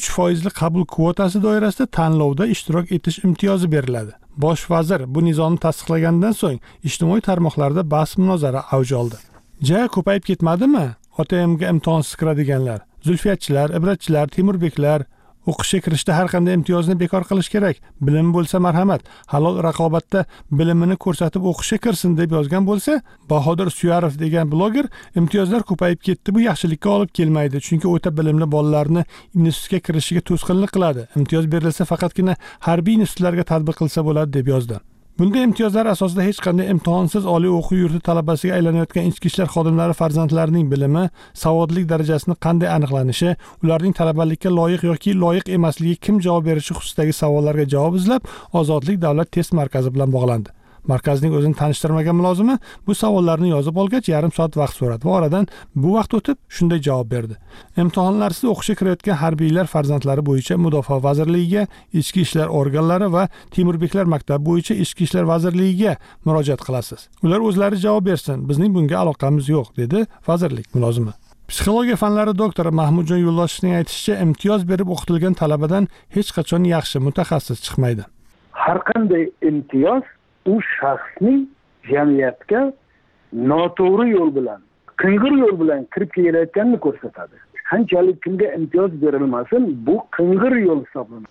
3% qabul kvotasi doirasida tanlovda ishtirok etish imtiyozi beriladi. Bosh vazir bu nizomni tasdiqlagandan so'ng ijtimoiy tarmoqlarda bahs-munozara avj oldi. Ko'payib ketmadimi? OTMga imtihonsiz kiradiganlar, zulfiyatchilar, ibratchilar, temurbeklar o'qishga kirishda har qanday imtiyozni bekor qilish kerak. Bilim bo'lsa marhamat, halol raqobatda bilimini ko'rsatib o'qishga kirsin deb yozgan bo'lsa, Bahodir Suyarov degan bloger imtiyozlar ko'payib ketdi, bu yaxshilikka olib kelmaydi, chunki o'ta bilimli bolalarni institutga kirishiga to'sqinlik qiladi. Imtiyoz berilsa faqatgina harbiy institutlarga tatbiq qilsa bo'ladi deb yozdi. Bunday imtiyozlar asosida hech qanday imtihonsiz oliy o'quv yurti talabasiga aylanayotgan ichki ishlar xodimlari farzandlarining bilimi, savodlik darajasini qanday aniqlanishi, ularning talabalikka loyiq yoki loyiq emasligiga kim javob berishi xususidagi savollarga javob izlab, Ozodlik davlat test markazi bilan bog'landi. Markazning o'zini tanishtirmagan mulozimi bu savollarni yozib olgach, yarim soat vaqt so'radi va oradan bu vaqt o'tib shunday javob berdi. Imtihonlarsiz o'qishga kirayotgan harbiylar farzandlari bo'yicha Mudofaa vazirligiga, Ichki ishlar organlari va Temurbeklar maktabi bo'yicha Ichki ishlar vazirligiga murojaat qilasiz. Ular o'zlari javob bersin, bizning bunga aloqamiz yo'q, dedi vazirlik mulozimi. Psixologiya fanlari doktori Mahmudjon Yo'ldoshevning aytishicha, imtiyoz berib o'qitilgan talabadan hech qachon yaxshi mutaxassis chiqmaydi. Har qanday imtiyoz u shaxsning jamiyatga noto'g'ri yo'l bilan, qing'ir yo'l bilan kirib kelayotganini ko'rsatadi. Qanchalik kimga imtiyoz berilmasin, bu qing'ir yo'l hisoblanadi.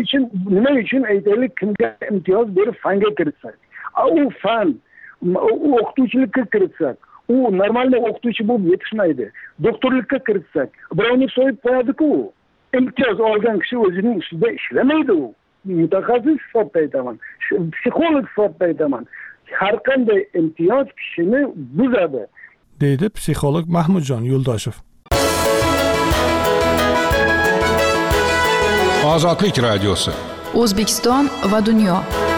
Nima uchun aytaylik, kimga imtiyoz berib fanga kiritsak, u fan, u o'qituvchilikka kiritsak, u normalniy o'qituvchi bo'lib yetishmaydi. Doktorlikka kiritsak, birovni so'yib qo'yadi-ku. Imtiyoz olgan kishi o'zining ustida ishlamaydi u. Mutaxassis sifatida aytaman, psixolog sifatida aytaman. Har qanday imtiyoz kishini buzadi, deydi psixolog Mahmudjon Yo'ldoshev. Ozodlik radiosi. O'zbekiston va dunyo.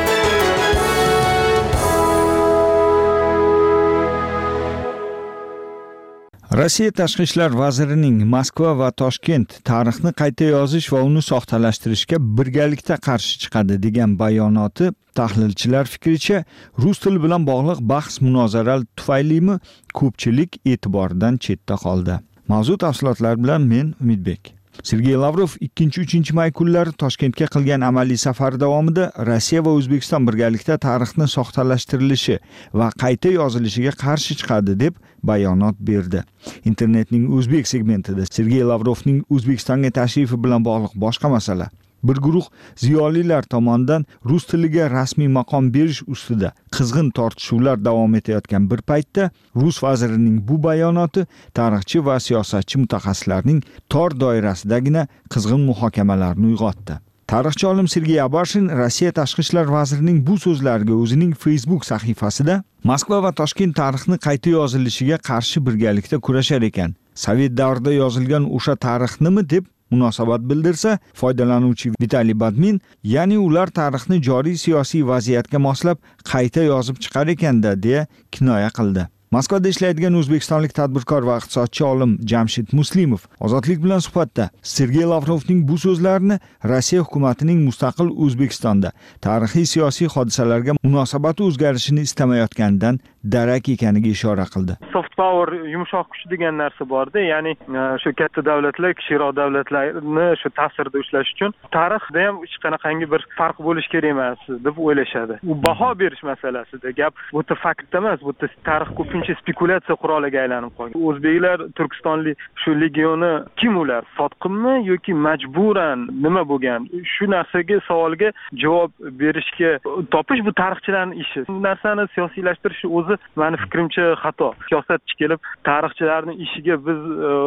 Rossiya tashqi ishlar vazirining Moskva va Toshkent tarixni qayta yozish va uni soxtalashtirishga birgalikda qarshi chiqadi degan bayonoti tahlilchilar fikricha rus tili bilan bog'liq bahs-munozaralar tufaylimi ko'pchilik e'tiboridan chetda qoldi. Mavzu tafsilotlar bilan men Umidbek. Sergey Lavrov 2-3 may kunlari Toshkentga qilgan amaliy safari davomida Rossiya va O'zbekiston birgalikda tarixni soxtalashtirilishi va qayta yozilishiga qarshi chiqadi deb bayonot berdi. Internetning o'zbek segmentida Sergey Lavrovning O'zbekistonga tashrifi bilan bog'liq boshqa masala. Bir guruh ziyolilar tomonidan rus tiliga rasmiy maqom berish ustida qizg'in tortishuvlar davom etayotgan bir paytda rus vazirining bu bayonoti tarixchi va siyosatchi mutaxassislarning tor doirasidagina qizg'in muhokamalarni uyg'otdi. Tarixchi olim Sergey Abashin Rossiya tashqi ishlar vazirining bu so'zlariga o'zining Facebook sahifasida Moskva va Toshkent tarixni qayta yozilishiga qarshi birgalikda kurashar ekan. Sovet davrida yozilgan o'sha tarixnimi deb munosabat bildirsa, foydalanuvchi Vitaliy Badmin, ya'ni ular tarixni joriy siyosiy vaziyatga moslab qayta yozib chiqar ekanda deya kinoya qildi. Moskvada ishlaydigan o'zbekistonlik tadbirkor va iqtisodchi olim Jamshid Muslimov Ozodlik bilan suhbatda Sergey Lavrovning bu so'zlarini Rossiya hukumatining mustaqil O'zbekistonda tarixiy siyosiy hodisalarga munosabati o'zgarishini istamayotganidan darak ekaniga ishora qildi. Soft power, yumshoq kuch degan narsa borda, ya'ni shu katta davlatlar, kichikroq davlatlarni shu ta'sirda ushlash uchun tarixda ham hech qanaqangi bir farq bo'lish kerak emas deb o'ylashadi. U baho berish masalasida gap bu faktda emas, bu tarix ko'pincha spekulatsiya quroliga aylanib qolgan. O'zbeklar Turkistonlik shu legioni kim ular? Sotqinmi yoki majburan nima bo'lgan? Shu narsaga savolga javob berishga topish bu tarixchilarning ishi. Bu narsani siyosiylashtirish o'zi meni fikrimcha xato. Siyosatchi kelib tarixchilarning ishiga biz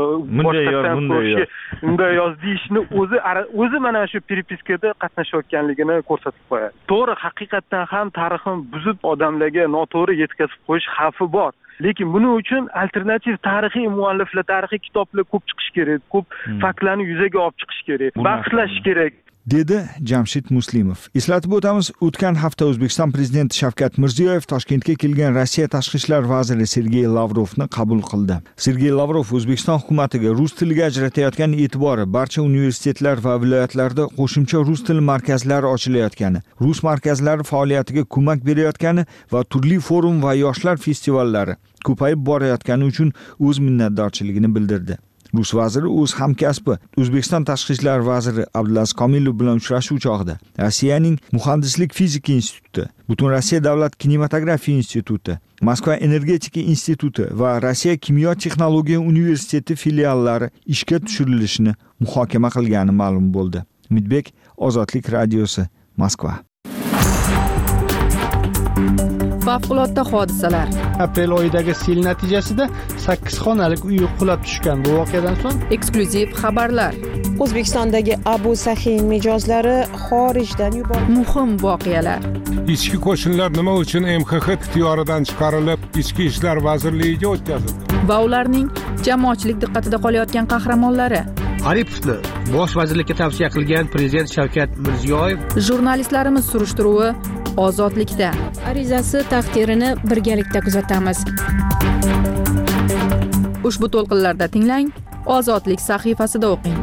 bunday yoz deyishni o'zi mana shu peripiskada qatnashayotganligini ko'rsatib qo'yadi. To'g'ri, haqiqatdan ham tarixni buzib odamlarga noto'g'ri yetkazib qo'yish xavfi bor. Lekin buning uchun alternativ tarixiy mualliflar, tarixiy kitoblar ko'p chiqish kerak, ko'p faktlarni yuzaga olib chiqish kerak, bahslash kerak. dedi Jamshid Muslimov. Eslatib o'tamiz, o'tgan hafta O'zbekiston prezidenti Shavkat Mirziyoyev Toshkentga kelgan Rossiya tashqi ishlar vaziri Sergey Lavrovni qabul qildi. Sergey Lavrov O'zbekiston hukumatiga rus tiliga ajratayotgan e'tibori, barcha universitetlar va viloyatlarda qo'shimcha rus tili markazlari ochilayotgani, rus markazlari faoliyatiga ko'mak berayotgani va turli forum va yoshlar festivallari ko'payib borayotgani uchun o'z minnatdorchiligini bildirdi. Rus vaziri o'z hamkasbi O'zbekiston tashqi ishlar vaziri Abdulaziz Komilov bilan uchrashuv chog'ida Rossiyaning Muhandislik fizika instituti, Butun Rossiya davlat kinematografiya instituti, Moskva energetika instituti va Rossiya kimyo texnologiya universiteti filiallari ishga tushirilishini muhokama qilgani ma'lum bo'ldi. Umidbek, Ozodlik radiosi, Moskva. Favqulodda hodisalar. Aprel oyidagi sel natijasida 8 xonalik uy qulab tushgan. Bu voqeadan so'ng eksklyuziv xabarlar. O'zbekistondagi Abu Sahin mijozlari xorijdan yuborildi. Muhim voqealar. Ichki qo'shinlar nima uchun MXX ixtiyoridan chiqarilib, Ichki ishlar vazirligiga o'tkazildi? Va ularning jamoatchilik diqqatida qolayotgan qahramonlari. Aripovni bosh vazirlikka tavsiya qilgan prezident Shavkat Mirziyoyev. Jurnalistlarimiz surishtiruvi Ozodlikda. Arizasi taqdirini birgalikda kuzatamiz. Ushbu to'lqinlarda tinglang, Ozodlik sahifasida o'qing.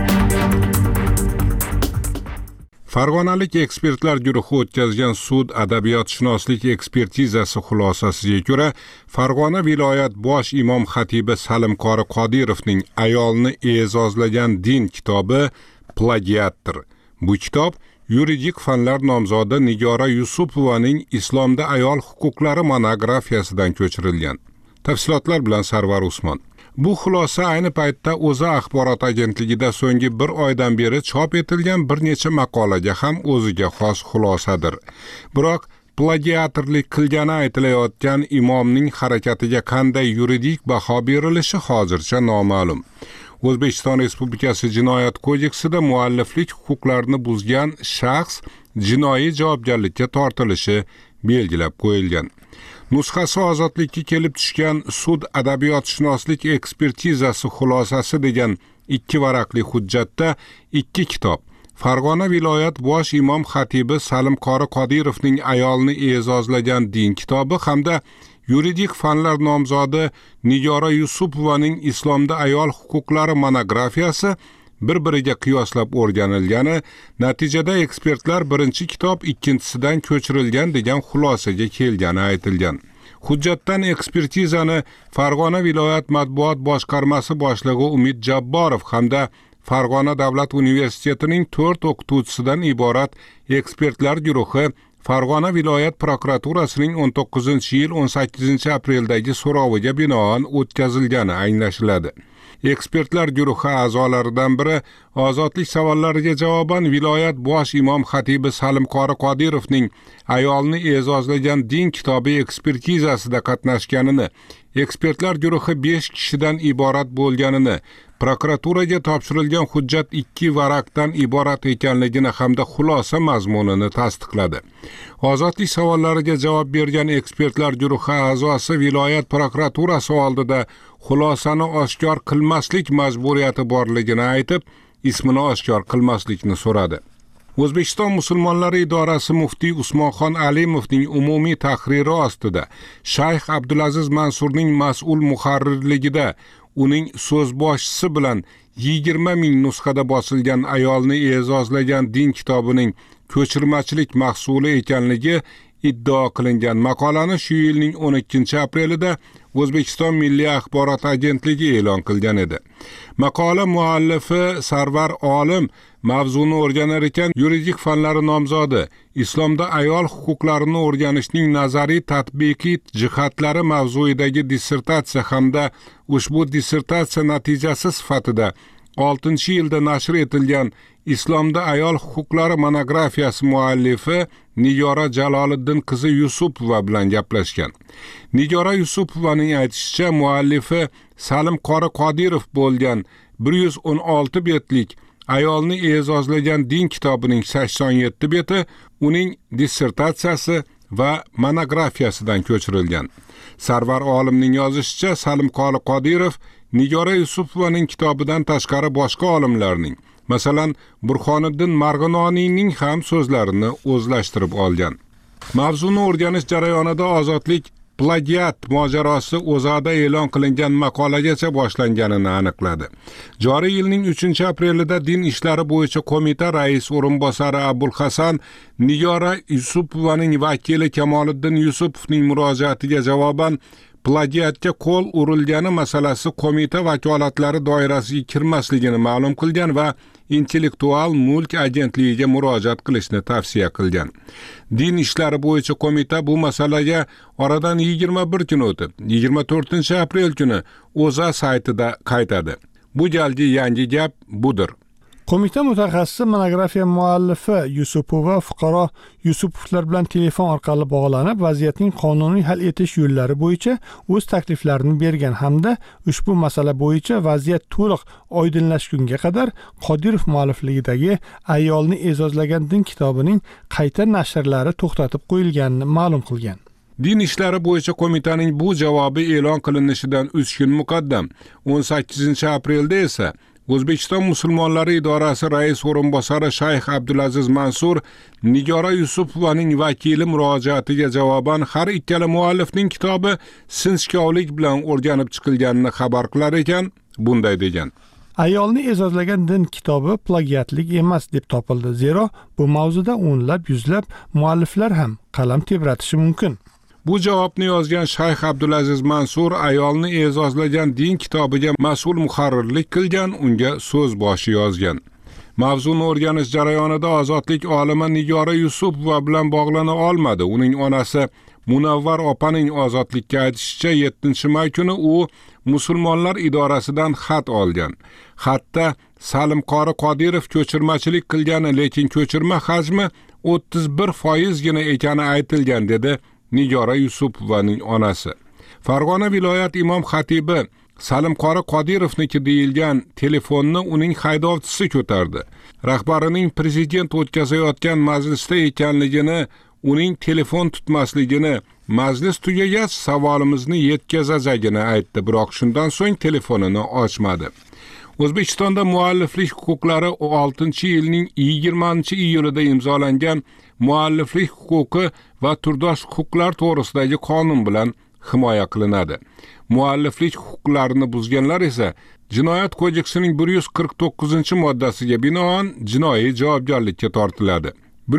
Farg'onalik ekspertlar guruhi o'tkazgan sud adabiyotshunoslik ekspertizasi xulosasiga ko'ra, Farg'ona viloyat bosh imom xatibi Salim Qori Qodirovning Ayolni e'zozlagan din kitobi plagiatdir. Bu kitob yuridik fanlar nomzodi Nigora Yusupovaning Islomda ayol huquqlari monografiyasidan ko'chirilgan. Tafsilotlar bilan Sarvar Usmon. Bu xulosa ayni paytda O'zA axborot agentligida so'nggi bir oydan beri chop etilgan bir necha maqolaga ham o'ziga xos xulosadir. Biroq plagiatorlik qilgani aytilayotgan imomning harakatiga qanday yuridik baho berilishi hozircha noma'lum. O'zbekiston Respublikasi Jinoyat kodeksida mualliflik huquqlarini buzgan shaxs jinoiy javobgarlikka tortilishi belgilab qo'yilgan. Nusxasi Ozodlikka kelib tushgan sud adabiyotshunoslik ekspertizasi xulosasi degan 2 varaqli hujjatda 2 kitob, Farg'ona viloyat bosh imom xatibi Salim Qori Qodirovning Ayolni e'zozlagan din kitobi hamda yuridik fanlar nomzodi Nigora Yusupovaning Islomda ayol huquqlari monografiyasi bir-biriga qiyoslab o'rganilgani, natijada ekspertlar birinchi kitob ikkinchisidan ko'chirilgan degan xulosaga kelgani aytilgan. Hujjatdan ekspertizani Farg'ona viloyat matbuot boshqarmasi boshlig'i Umid Jabborov hamda Farg'ona davlat universitetining 4 o'qituvchisidan iborat ekspertlar guruhi Farg'ona viloyat prokuraturasining 19-yil 18-apreldagi so'roviga binoan o'tkazilgani anglashiladi. Ekspertlar guruhi a'zolaridan biri Ozodlik savollariga javoban viloyat bosh imom xatibi Salim Qori Qodirovning Ayolni e'zozlagan din kitobi ekspertizasida qatnashganini, ekspertlar guruhi 5 kishidan iborat bo'lganini, prokuraturaga topshirilgan hujjat 2 varaqdan iborat ekanligini hamda xulosa mazmunini tasdiqladi. Ozodlik savollariga javob bergan ekspertlar guruhi a'zosi viloyat prokuraturasi oldida xulosani oshkor qilmaslik majburiyati borligini aytib, ismini oshkor qilmaslikni so'radi. O'zbekiston musulmonlari idorasi muftiy Usmonxon Alimovning umumiy tahriri ostida Shayx Abdulaziz Mansurning mas'ul muharrirligida uning so'zboshchisi bilan 20 ming nusxada bosilgan Ayolni e'zozlagan din kitobining ko'chirmachilik mahsuli ekanligi iddao qilingan maqolani shu yilning 12-aprelida O'zbekiston Milliy axborot agentligi e'lon qilgan edi. Maqola muallifi Sarvar Olim mavzuni o'rganar ekan, yuridik fanlari nomzodi Islomda ayol huquqlarini o'rganishning nazariy tatbiqiy jihatlari mavzuidagi dissertatsiya hamda ushbu dissertatsiya natijasi sifatida 6-yilda nashr etilgan Islomda ayol huquqlari monografiyasi muallifi Nigora Jaloliddin qizi Yusupova bilan gaplashgan. Nigora Yusupovaning aytishicha, muallifi Salim Qori Qodirov bo'lgan 116 betlik Ayolni e'zozlagan din kitobining 87 beti uning dissertatsiyasi va monografiyasidan ko'chirilgan. Sarvar Olimning yozishicha, Salim Qori Qodirov Nigora Yusupovaning kitobidan tashqari boshqa olimlarning Masalan, Burxoniddin Marg'inoniyning ham so'zlarini o'zlashtirib olgan. Mavzuni o'rganish jarayonida ozodlik plagiat mojarosi O'zAda e'lon qilingan maqolagacha boshlanganini aniqladi. Joriy yilning 3-aprelida Din ishlari bo'yicha qo'mita rais o'rinbosari Abulhasan Nigora Yusupovaning vakili Kamoliddin Yusupovning murojaatiga javoban plagiatga qo'l urilgani masalasi qo'mita vakolatlari doirasiga kirmasligini ma'lum qilgan va intellektual mulk agentligiga murojaat qilishni tavsiya qilgan. Din ishlari bo'yicha qo'mita bu masalaga oradan 21 kun o'tib, 24-aprel kuni O'zA saytida qaytadi. Bu galgi yangi gap budir. Qo'mita mutaxassisi monografiya muallifi Yusupova fuqaro Yusupovlar bilan telefon orqali bog'lanib, vaziyatning qonuniy hal etish yo'llari bo'yicha o'z takliflarini bergan hamda ushbu masala bo'yicha vaziyat to'liq oydinlashgunga qadar Qodirov muallifligidagi Ayolni e'zozlagan din kitobining qayta nashrlari to'xtatib qo'yilganini ma'lum qilgan. Din ishlari bo'yicha qo'mitaning bu javobi e'lon qilinishidan 3 kun muqaddam 18-aprelda esa O'zbekiston musulmonlari idorasi rais o'rinbosari Shayx Abdulaziz Mansur Nigora Yusupovaning vakili murojaatiga javoban har ikkala muallifning kitobi sinchkovlik bilan o'rganib chiqilganini xabar qilar ekan, bunday degan. Ayolni e'zozlagan din kitobi plagiatlik emas deb topildi, zero bu mavzuda o'nlab, yuzlab mualliflar ham qalam tebratishi mumkin. Bu javobni yozgan Shayx Abdulaziz Mansur ayolni e'zozlagan din kitobiga mas'ul muharrirlik qilgan, unga so'z boshi yozgan. Mavzuni o'rganish jarayonida ozodlik olimi Nigora Yusupova bilan bog'lana olmadi. Uning onasi Munavvar opaning ozodlikka aytishicha 7-may kuni u musulmonlar idorasidan xat olgan. Xatda Salimqori Qodirov ko'chirmachilik qilgani, lekin ko'chirma hajmi 31% gina ekani aytilgan dedi Nigora Yusupovaning onasi. Farg'ona viloyat imom xatibi Salimqori Qodirovniki deyilgan telefonni uning haydovchisi ko'tardi. Rahbarining prezident o'tkazayotgan majlisda ekanligini, uning telefon tutmasligini, majlis tugagach savolimizni yetkazajagini aytdi, biroq shundan so'ng telefonini ochmadi. O'zbekistonda mualliflik huquqlari 6-yilning 20-iyulida imzolangan mualliflik huquqi va turdosh huquqlar to'g'risidagi qonun bilan himoya qilinadi. Mualliflik huquqlarini buzganlar esa Jinoyat kodeksining 149-moddasiga binoan jinoiy javobgarlikka tortiladi.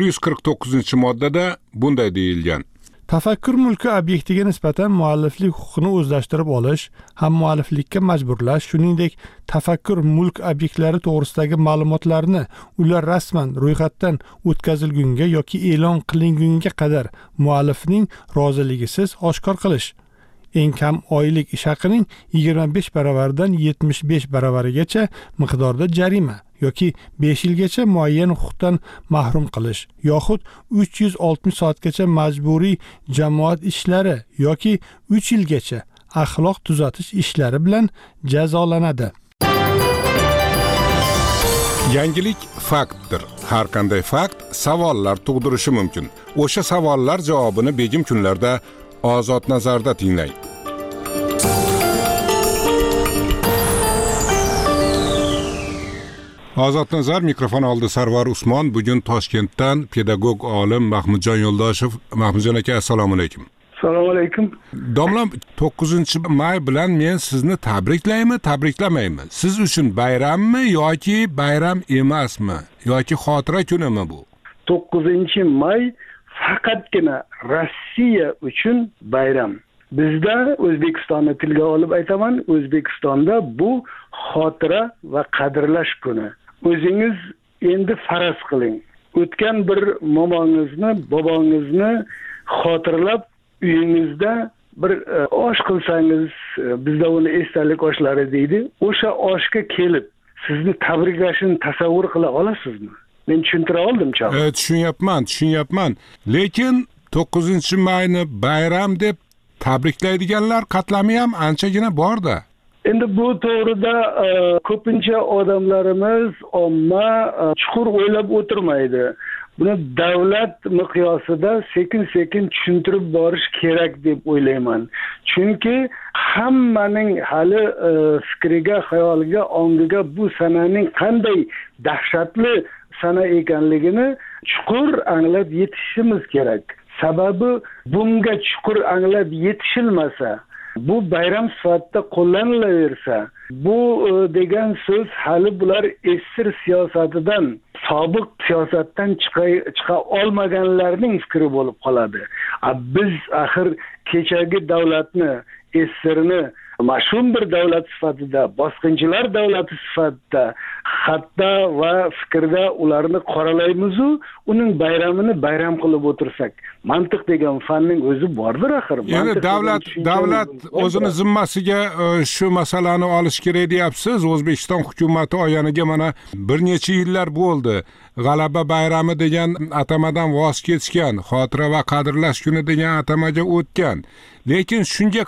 149-moddada bunday deyilgan: Tafakkur mulki obyektiga nisbatan mualliflik huquqini o'zlashtirib olish, ham mualliflikka majburlash, shuningdek tafakkur mulk obyektlari to'g'risidagi ma'lumotlarni ular rasman ro'yxatdan o'tkazilgunga yoki e'lon qilingunga qadar muallifning roziligisiz oshkor qilish. Eng kam oylik ish haqining 25 baravaridan 75 baravarigacha miqdorda jarima yoki 5 yilgacha muayyan huquqdan mahrum qilish yoxud 360 soatgacha majburiy jamoat ishlari yoki 3 yilgacha axloq tuzatish ishlari bilan jazolanadi. Yangilik faktdir. Har qanday fakt savollar tug'dirishi mumkin. O'sha savollar javobini begim kunlarda Ozod nazarda tinglang. Ozod nazar mikrofon oldi Sarvar Usmon. Bugun Toshkentdan pedagog olim Mahmudjon Yo'ldoshev. Mahmudjon aka, assalomu alaykum. Assalomu alaykum. Domlam, 9-may bilan men sizni tabriklaymi, tabriklamaymi? Siz uchun bayrammi yoki bayram emasmi? Yoki xotira kunimi bu? 9-may faqatgina Rossiya uchun bayram. Bizda O'zbekistonni tilga olib aytaman, O'zbekistonda bu xotira va qadrlash kuni. O'zingiz endi faraz qiling. O'tgan bir momongizni, bobongizni xotirlab uyingizda bir osh qilsangiz, bizda uni esdalik oshlari deydi. O'sha oshga kelib sizni tabriklashini tasavvur qila olasizmi? Men tushuntira oldimcha. Tushunyapman. Lekin 9-mayni bayram deb tabriklaydiganlar qatlami ham anchagina bor-da. Endi bu to'g'rida ko'pincha odamlarimiz omma chuqur o'ylab o'tirmaydi. buni davlat miqyosida sekin-sekin tushuntirib borish kerak deb o'ylayman. Chunki hammaning hali fikriga, xayoliga, ongiga bu sananing qanday dahshatli sana ekanligini chuqur anglab yetishimiz kerak. Sababi bunga chuqur anglab yetishilmasa, bu bayram sifatida qo'llanilaversa, bu degan so'z hali bular esir siyosatidan, sobiq siyosatdan chiqa olmaganlarning fikri bo'lib qoladi. Biz axir kechagi davlatni, esirni mash'um bir davlat sifatida, bosqinchilar davlati sifatida xatda va fikrda ularni qoralaymiz-u, uning bayramini bayram qilib o'tirsak, mantiq degan fanning o'zi bordir axir. Ya'ni davlat o'zini zimmasiga shu masalani olish kerak deyapsiz. O'zbekiston hukumati oyaniga mana bir necha yillar bo'ldi. G'alaba bayrami degan atamadan voz kechgan, xotira va qadrlash kuni degan atamaga o'tgan. Lekin shunga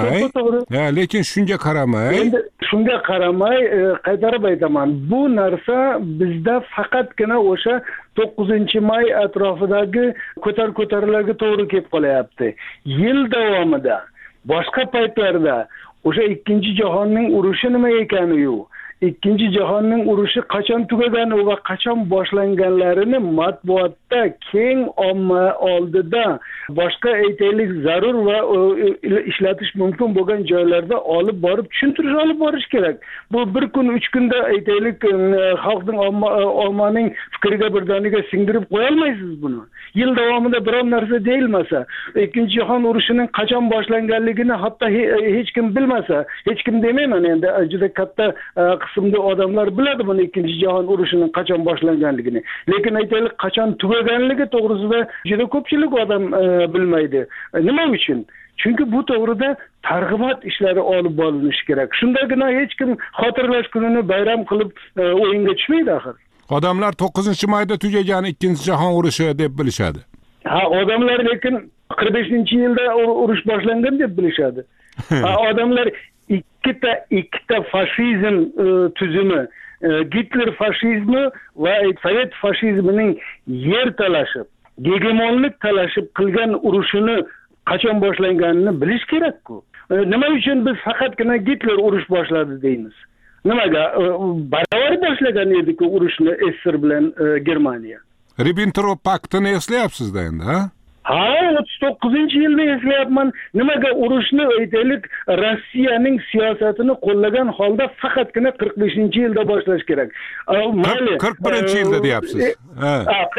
qaramay, endi shunga qaramay qaytarib aytaman, bu narsa bizda faqatgina o'sha 9-may atrofidagi ko'tarilarga to'g'ri kelib qolyapti. Yil davomida, boshqa paytlarda o'sha ikkinchi jahonning urushi nima ekani-yu, ikkinchi jahonning urushi qachon tugagani va qachon boshlanganlarini matbuotda keng omma oldida, boshqa aytaylik zarur va ishlatish mumkin bo'lgan joylarda olib borish kerak. Bu bir kun 3 kunda aytaylik xalqning ommaning fikriga birdaniga singdirib qo'ya olmaysiz buni. Yil davomida biror narsa deyilmasa, ikkinchi jahon urushining qachon boshlanganligini hatto hech kim bilmasa, hech kim demayman, endi juda katta qismda odamlar biladi buni, ikkinchi jahon urushining qachon boshlanganligini. Lekin aytaylik qachon tugaganligi to'g'risida juda ko'pchilik odam bilmaydi. Nima uchun? Chunki bu to'g'rida targ'ibot ishlari olib borilishi kerak. Shundagina hech kim xotirlash kunini bayram qilib o'yinga tushmaydi axir. Odamlar 9-mayda tugagan ikkinchi jahon urushi deb bilishadi. Ha, odamlar lekin 45-yilda urush boshlangan deb bilishadi. Odamlar ikkita fashizm tuzumi, Gitler fashizmi va Sovet fashizmining yer talashib, hegemonlik talashib qilgan urushini qachon boshlanganini bilish kerak-ku. Nima uchun biz faqatgina Gitler urush boshladi deymiz? Nimaga? Baravar boshlagan edi-ku urushni SSR bilan Germaniya. Ribbentrop paktini eslayapsiz-da endi, ha? Ha, 39-yilda eslayapman. Nimaga urushni aytaylik Rossiyaning siyosatini qo'llagan holda faqatgina 45-yilda boshlash kerak. Mayli 41-yilda deyapsiz. Ha.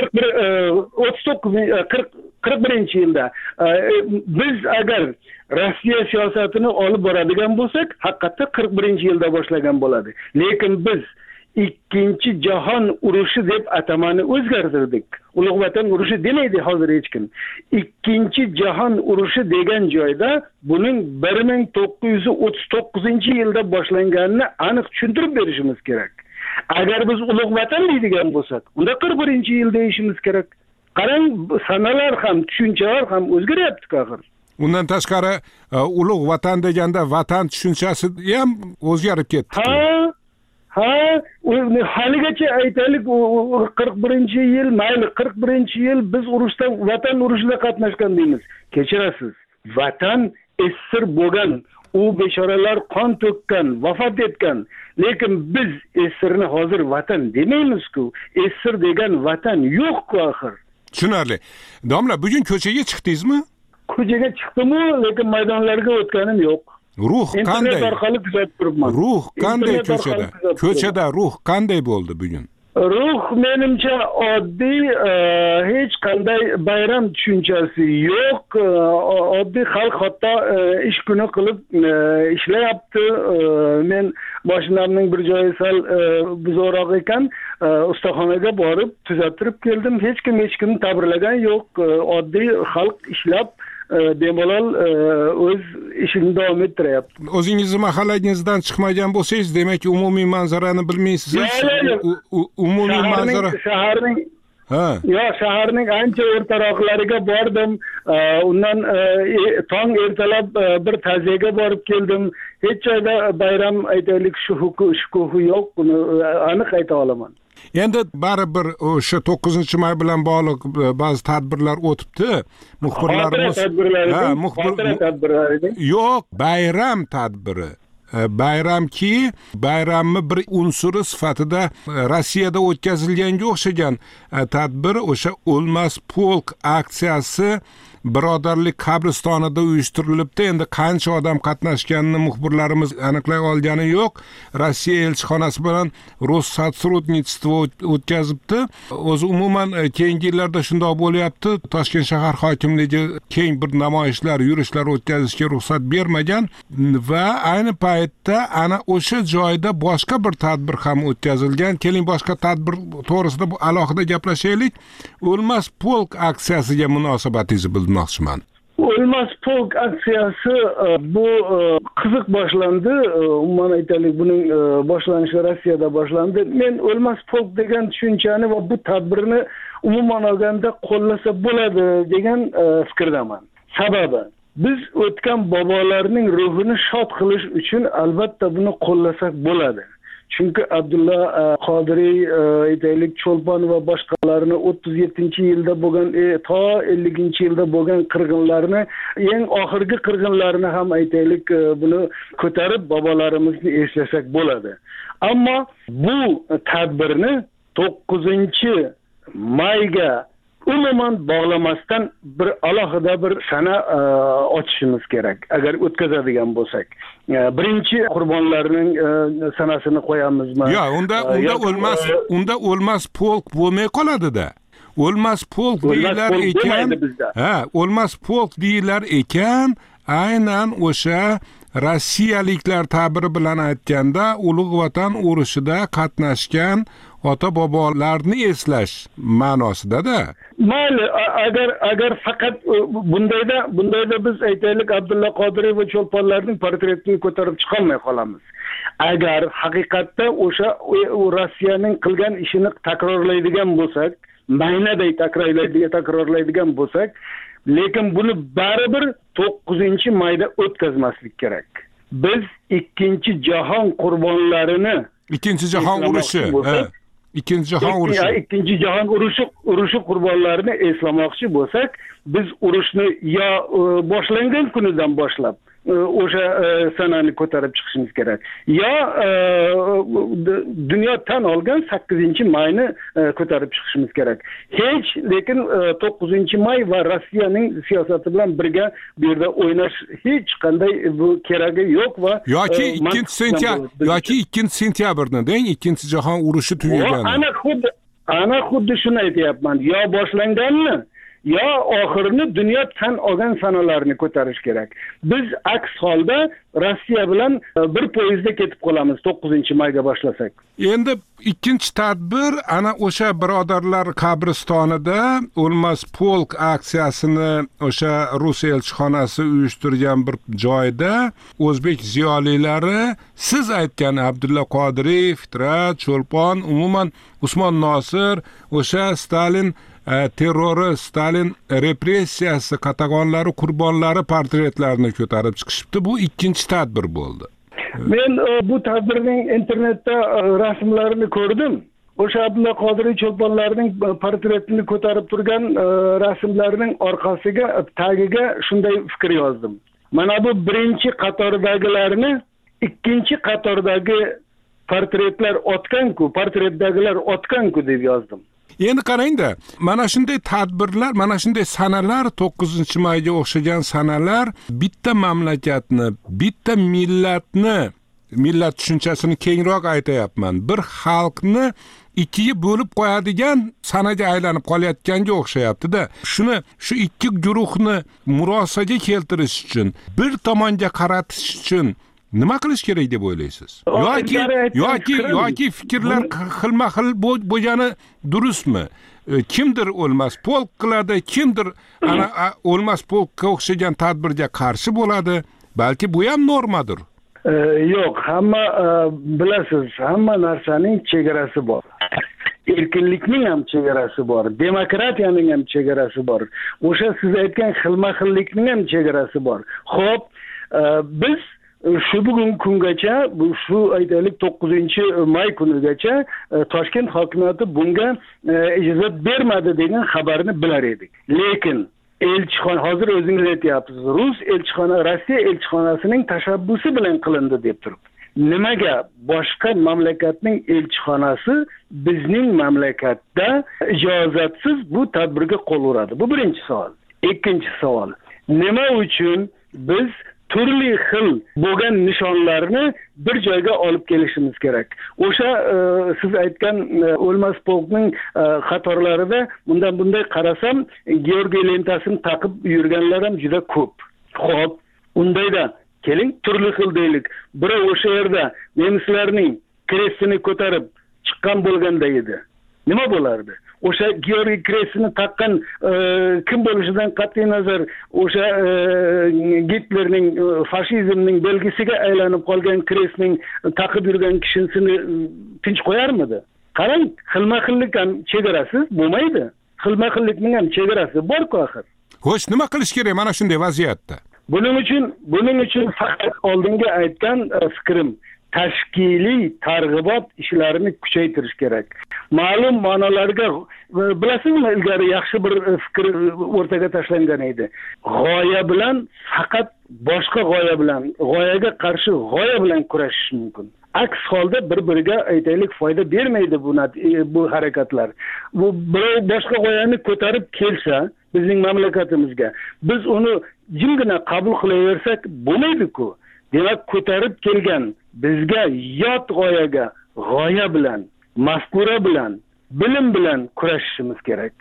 41-yilda. Biz agar Rossiya siyosatini olib boradigan bo'lsak, haqiqatda 41-yilda boshlagan bo'ladi. Lekin biz ikkinchi jahon urushi deb atamani o'zgartirdik. Ulug' Vatan urushi demaydi hozir hech kim. Ikkinchi jahon urushi degan joyda buning 1939-yilda boshlanganini aniq tushuntirib berishimiz kerak. Agar biz Ulug' Vatan deydigan bo'lsak, unda 41-yil deyishimiz kerak. Qarang, sanalar ham, tushunchalar ham o'zgaryapti axir. Undan tashqari Ulug' Vatan deganda vatan tushunchasi ham o'zgarib ketdi. Haligacha aytaylik 41-yil, mayli 41-yil biz urushda, vatan urushida qatnashgan deymiz. Kechirasiz. Vatan esir bo'lgan, u bechoralar qon to'kkan, vafot etgan. Lekin biz esirni hozir vatan demaymiz-ku. Esir degan vatan yo'q-ku axir. Tushunarli. Domla, bugun ko'chaga chiqdingizmi? Ko'chaga chiqdim-u, lekin maydonlarga o'tganim yo'q. Ruh qanday? Internet orqali kuzatib turibman. Ruh qanday ko'chada? Ko'chada ruh qanday bo'ldi bugun? Ruh menimcha oddiy, hech qanday bayram tushunchasi yo'q. Oddiy xalq hatto ish kuni qilib ishlayapti. Men mashinamning bir joyi sal buzoroq ekan, ustaxonaga borib tuzattirib keldim. Hech kimni tabriklagan yo'q. Oddiy xalq ishlab bemalol o'z ishini davom ettiryapti. O'zingizni mahallangizdan chiqmagan bo'lsangiz, demak umumiy manzarani bilmaysiz. Umumiy manzara shaharning ancha o'rtaroqlariga bordim. Undan tong ertalab bir ta'ziyaga borib keldim. Hech joyda bayram aytaylik shukuhi yo'q, buni aniq ayta olaman. Endi baribir o'sha 9-may bilan bog'liq ba'zi tadbirlar o'tibdi. Muxbirlarimiz yo'q, bayram tadbiri. Bayramki, bayramni bir unsuri sifatida Rossiyada o'tkazilganga o'xshagan tadbir o'sha O'lmas polk aksiyasi birodarlik qabristonida uyushtirilibdi. Endi qancha odam qatnashganini muxbirlarimiz aniqlay olgani yo'q. Rossiya elchixonasi bilan Rossotsotrudnitstvo o'tkazibdi. O'zi umuman keyingi yillarda shundoq bo'lyapti. Toshkent shahar hokimligi keng bir namoyishlar, yurishlar o'tkazishga ruxsat bermagan va ayni paytda ana o'sha joyda boshqa bir tadbir ham o'tkazilgan. Keling boshqa tadbir to'g'risida alohida gaplashaylik. O'lmas polk aksiyasiga munosabatingizni bilmoqchiman. O'lmas polk aksiyasi bu qiziq boshlandi. Umuman aytaylik, buning boshlanishi Rossiyada boshlandi. Men O'lmas polk degan tushunchani va bu tadbirni umuman olganda qo'llasa bo'ladi degan fikrdaman. Sababi biz o'tgan bobolarning ruhini shod qilish uchun albatta buni qo'llasak bo'ladi. Chunki Abdulla Qodiriy, aytaylik, Cho'lpon va boshqalarini 37-yilda bo'lgan, to 50-yilda bo'lgan qirg'inlarni, eng oxirgi qirg'inlarni ham aytaylik, buni ko'tarib bobolarimizni eslasak bo'ladi. Ammo bu tadbirni 9-mayga umuman bog'lamasdan bir alohida bir sana ochishimiz kerak agar o'tkazadigan bo'lsak. Birinchi qurbonlarning sanasini qo'yamizmi? Yo'q, unda o'lmas polk bo'lmay qoladi-da. O'lmas polk deyilar ekan. O'lmas polk deyilar ekan, aynan o'sha rossiyaliklar ta'biri bilan aytganda ulug' vatan urushida qatnashgan ota-bobolarni eslash ma'nosida-da. Mayli, agar faqat bundayda biz aytaylik Abdulla Qodiriy va Cho'lponlarning portretini ko'tarib chiqolmay qolamiz. Agar haqiqatda o'sha Rossiyaning qilgan ishini takrorlaydigan bo'lsak, maynaday takrorlaydigan bo'lsak, lekin buni baribir 9-mayda o'tkazmaslik kerak. Biz Ikkinchi jahon qurbonlarini, Ikkinchi jahon urushi qurbonlarini eslamoqchi bo'lsak, biz urushni yo boshlangan kunidan boshlab o'sha sanani ko'tarib chiqishimiz kerak. Yo dunyo tan olgan 8-mayni ko'tarib chiqishimiz kerak. Lekin 9-may va Rossiyaning siyosati bilan birga bu yerda o'ynash hech qanday bu keragi yo'q va yoki 2-sentyabrni deng, Ikkinchi jahon urushi tugagan. Ana xuddi shuni aytyapman. Yo boshlanganmi, yo oxirini dunyo tan olgan sanalarni ko'tarish kerak. Biz aks holda Rossiya bilan bir poyezdda ketib qolamiz 9-mayga boshlasak. Endi ikkinchi tadbir ana o'sha birodarlar qabristonida O'lmas polk aksiyasini o'sha Rus elchixonasi uyushtirgan bir joyda o'zbek ziyolilari siz aytgan Abdulla Qodiriy, Fitrat, Cho'lpon, umuman Usmon Nosir, o'sha Stalin terrori, Stalin repressiyasi qatag'onlari, qurbonlari portretlarini ko'tarib chiqishibdi. Bu ikkinchi tadbir bo'ldi. Men bu tadbirning internetda rasmlarini ko'rdim. O'sha Abdulla Qodiriy Cho'lponlarning portretini ko'tarib turgan rasmlarning orqasiga, tagiga shunday fikr yozdim. Mana bu birinchi qatordagilarni ikkinchi qatordagi portretdagilar otgan-ku deb yozdim. Endi qarangda, mana shunday tadbirlar, mana shunday sanalar, 9-mayga o'xshagan sanalar bitta mamlakatni, bitta millatni, millat tushunchasini kengroq aytayapman, bir xalqni ikkiga bo'lib qo'yadigan sanaga aylanib qolayotganga o'xshayapti-da. Shu ikki guruhni murosaga keltirish uchun, bir tomonga qaratish uchun nima qilish kerak deb o'ylaysiz? Yoki fikrlar xilma-xil bo'lgani durustmi? Kimdir O'lmas polk qiladi, kimdir ana O'lmas polkka o'xshagan tadbirga qarshi bo'ladi. Balki bu ham normadir. Yo'q, bilasiz, hamma narsaning chegarasi bor. Erkinlikning ham chegarasi bor, demokratiyaning ham chegarasi bor. O'sha siz aytgan xilma-xillikning ham chegarasi bor. Xo'p, biz shu bugungi kungacha shu aytaylik 9-may kunigacha Toshkent hokimiyati bunga ijozat bermadi degan xabarni bilar edik. Lekin elchixona hozir o'zingiz aytyapsiz, Rossiya elchixonasining tashabbusi bilan qilindi deb turib. Nimaga boshqa mamlakatning elchixonasi bizning mamlakatda ijozatsiz bu tadbirga qo'l uradi? Bu birinchi savol. Ikkinchi savol. Nima uchun biz turli xil bo'lgan nishonlarni bir joyga olib kelishimiz kerak? O'sha siz aytgan o'lmas polkning qatorlarida bunday qarasam, Georgiy lentasini taqib yurganlar ham juda ko'p. Xo'p, undayda keling turli xil deylik. Biri o'sha yerda nemislarning krestini ko'tarib chiqqan bo'lganda edi. Nima bo'lardi? O'sha Georgiy krestini taqqan kim bo'lishidan qat'iy nazar o'sha Gitlerning fashizmning belgisiga aylanib qolgan krestning taqib yurgan kishisini tinch qo'yarmidi? Qarang, xilma-xillik ham chegarasiz bo'lmaydi. Xilma-xillikning ham chegarasi bor-ku axir. Xo'sh, nima qilish kerak mana shunday vaziyatda? Buning uchun faqat oldinga aytgan fikrim tashkiliy targ'ibot ishlarini kuchaytirish kerak. Ma'lum ma'nolarga bilasizmi, ilgari yaxshi bir fikr o'rtaga tashlangan edi. G'oya bilan faqat boshqa g'oya bilan, g'oyaga qarshi g'oya bilan kurashish mumkin. Aks holda bir-biriga aytaylik foyda bermaydi bu harakatlar. Bu birov boshqa g'oyani ko'tarib kelsa bizning mamlakatimizga, biz uni jimgina qabul qilaversak bo'lmaydi-ku. Demak, ko'tarib kelgan bizga yot g'oya bilan, mafkura bilan, bilim bilan kurashishimiz kerak.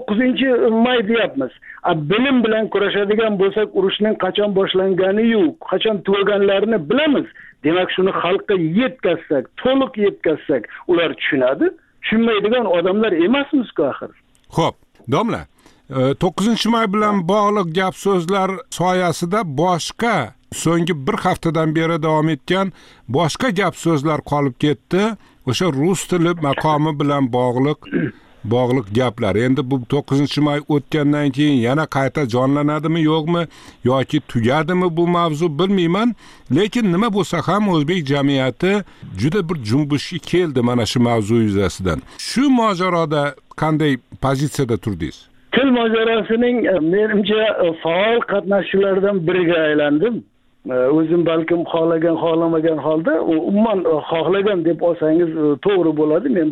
9-may deyapmiz. Bilim bilan kurashadigan bo'lsak, urushning qachon boshlangani-yu, qachon tugaganlarini bilamiz. Demak, shuni xalqqa yetkazsak, to'liq yetkazsak, ular tushunadi. Tushunmaydigan odamlar emasmiz-ku axir. Xo'p, domla, 9-may bilan bog'liq gap so'zlar soyasida boshqa so'nggi bir haftadan beri davom etgan boshqa gap so'zlar qolib ketdi. O'sha rus tili maqomi bilan bog'liq gaplar. Endi bu 9-may o'tgandan keyin yana qayta jonlanadimi, yo'qmi, yoki tugadimi bu mavzu bilmayman. Lekin nima bo'lsa ham o'zbek jamiyati juda bir junbushga keldi mana shu mavzu yuzasidan. Shu mojaroda qanday pozitsiyada turdingiz? Til mojarosining menimcha faol qatnashchilardan biriga aylandim. O'zim balkim xohlamagan holda, umuman xohlagan deb olsangiz to'g'ri bo'ladi. Men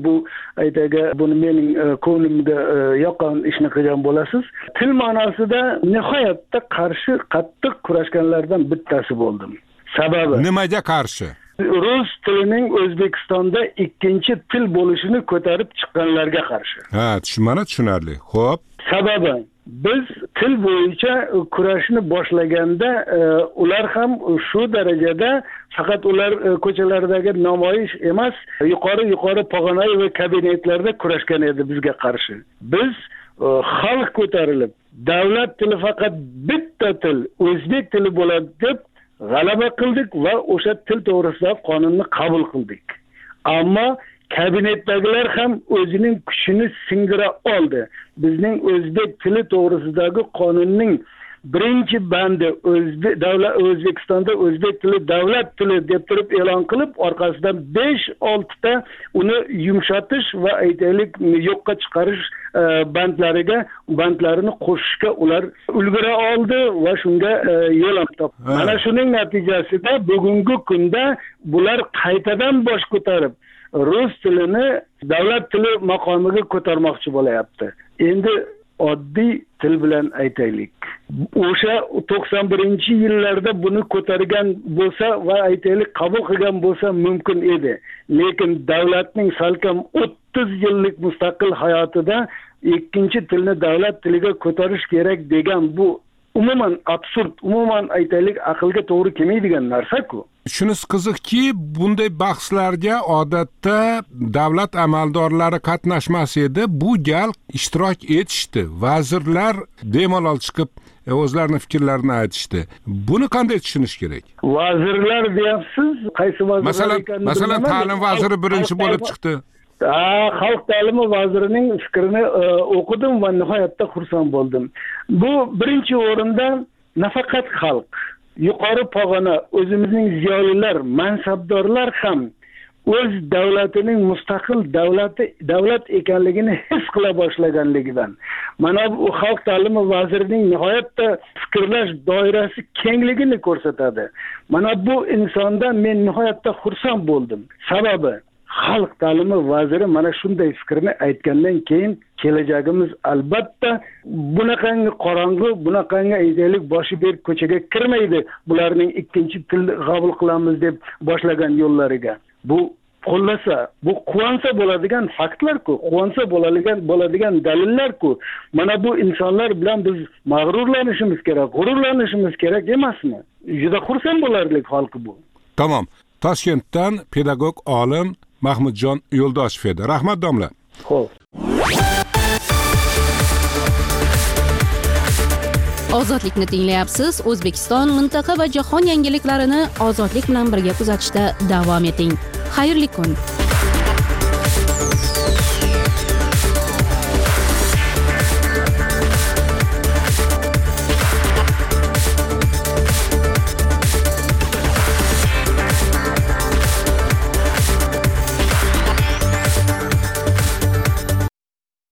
buni mening ko'nglimga yoqqan ishni qilgan bo'lasiz. Til ma'nosida nihoyatda qarshi qattiq kurashganlardan bittasi bo'ldim. Sababi nimaga qarshi? Rus tilining O'zbekistonda ikkinchi til bo'lishini ko'tarib chiqqanlarga qarshi. Ha, tushunarli. Xo'p. Sababi biz til bo'yicha kurashni boshlaganda ular ham shu darajada faqat ular ko'chalardagi namoyish emas, yuqori pog'onai va kabinetlarda kurashgan edi bizga qarshi. Biz xalq ko'tarilib, davlat tili faqat bitta til, o'zbek tili bo'ladi deb g'alaba qildik va o'sha til to'g'risidagi qonunni qabul qildik. Ammo kabinetdagilar ham o'zining kuchini singdira oldi. Bizning o'zbek tili to'g'risidagi qonunning birinchi bandi O'zbekistonda o'zbek tili davlat tili deb turib e'lon qilib, orqasidan 5-6 ta uni yumshatish va aytaylik yo'qqa chiqarish bandlarini qo'shishga ular ulgura oldi va shunga yo'l topdi. Mana shuning natijasida bugungi kunda bular qaytadan bosh ko'tarib rus tilini davlat tili maqomiga ko'tarmoqchi bo'layapti. Endi oddiy til bilan aytaylik. O'sha 91-yillarda buni ko'targan bo'lsa va aytaylik qabul qilgan bo'lsa mumkin edi. Lekin davlatning salkam 30 yillik mustaqil hayotida ikkinchi tilni davlat tiliga ko'tarish kerak degan bu umuman absurd, umuman aytaylik aqlga to'g'ri kelmaydigan narsa-ku. Shunisi qiziqki, bunday bahslarga odatda davlat amaldorlari qatnashmas edi, bu gal ishtirok etishdi. Vazirlar bemalol chiqib o'zlarining fikrlarini aytishdi. Buni qanday tushunish kerak? Vazirlar deyapsiz, qaysi vazirlar? Masalan, ta'lim vaziri birinchi bo'lib chiqdi. Xalq ta'limi vazirining fikrini o'qidim va nihoyatda xursand bo'ldim. Bu birinchi o'rinda nafaqat xalq, yuqori pog'ona o'zimizning ziyolilar, mansabdorlar ham o'z davlatining mustaqil davlat ekanligini his qila boshlaganligidan, mana bu xalq ta'limi vazirining nihoyatda fikrlash doirasi kengligini ko'rsatadi. Mana bu insondan men nihoyatda xursand bo'ldim. Sababi xalq ta'limi vaziri mana shunday fikrni aytgandan keyin kelajagimiz albatta bunaqangi qorong'u, bunaqangi aytaylik boshi berk ko'chaga kirmaydi. Bularning ikkinchi til qabul qilamiz deb boshlagan yo'llariga. Bu qo'llasa, bu quvonsa bo'ladigan faktlar-ku, quvonsa bo'ladigan dalillar-ku. Mana bu insonlar bilan biz mag'rurlanishimiz kerak, g'ururlanishimiz kerak emasmi? Juda xursand bo'lardik xalqi bu. Tamom. Toshkentdan pedagog olim Mahmudjon Yo'ldoshev edi. Rahmat domla. Xo'p. Ozodlikni tinglayapsiz. O'zbekiston, mintaqa va jahon yangiliklarini ozodlik bilan birga kuzatishda davom eting. Xayrli kun.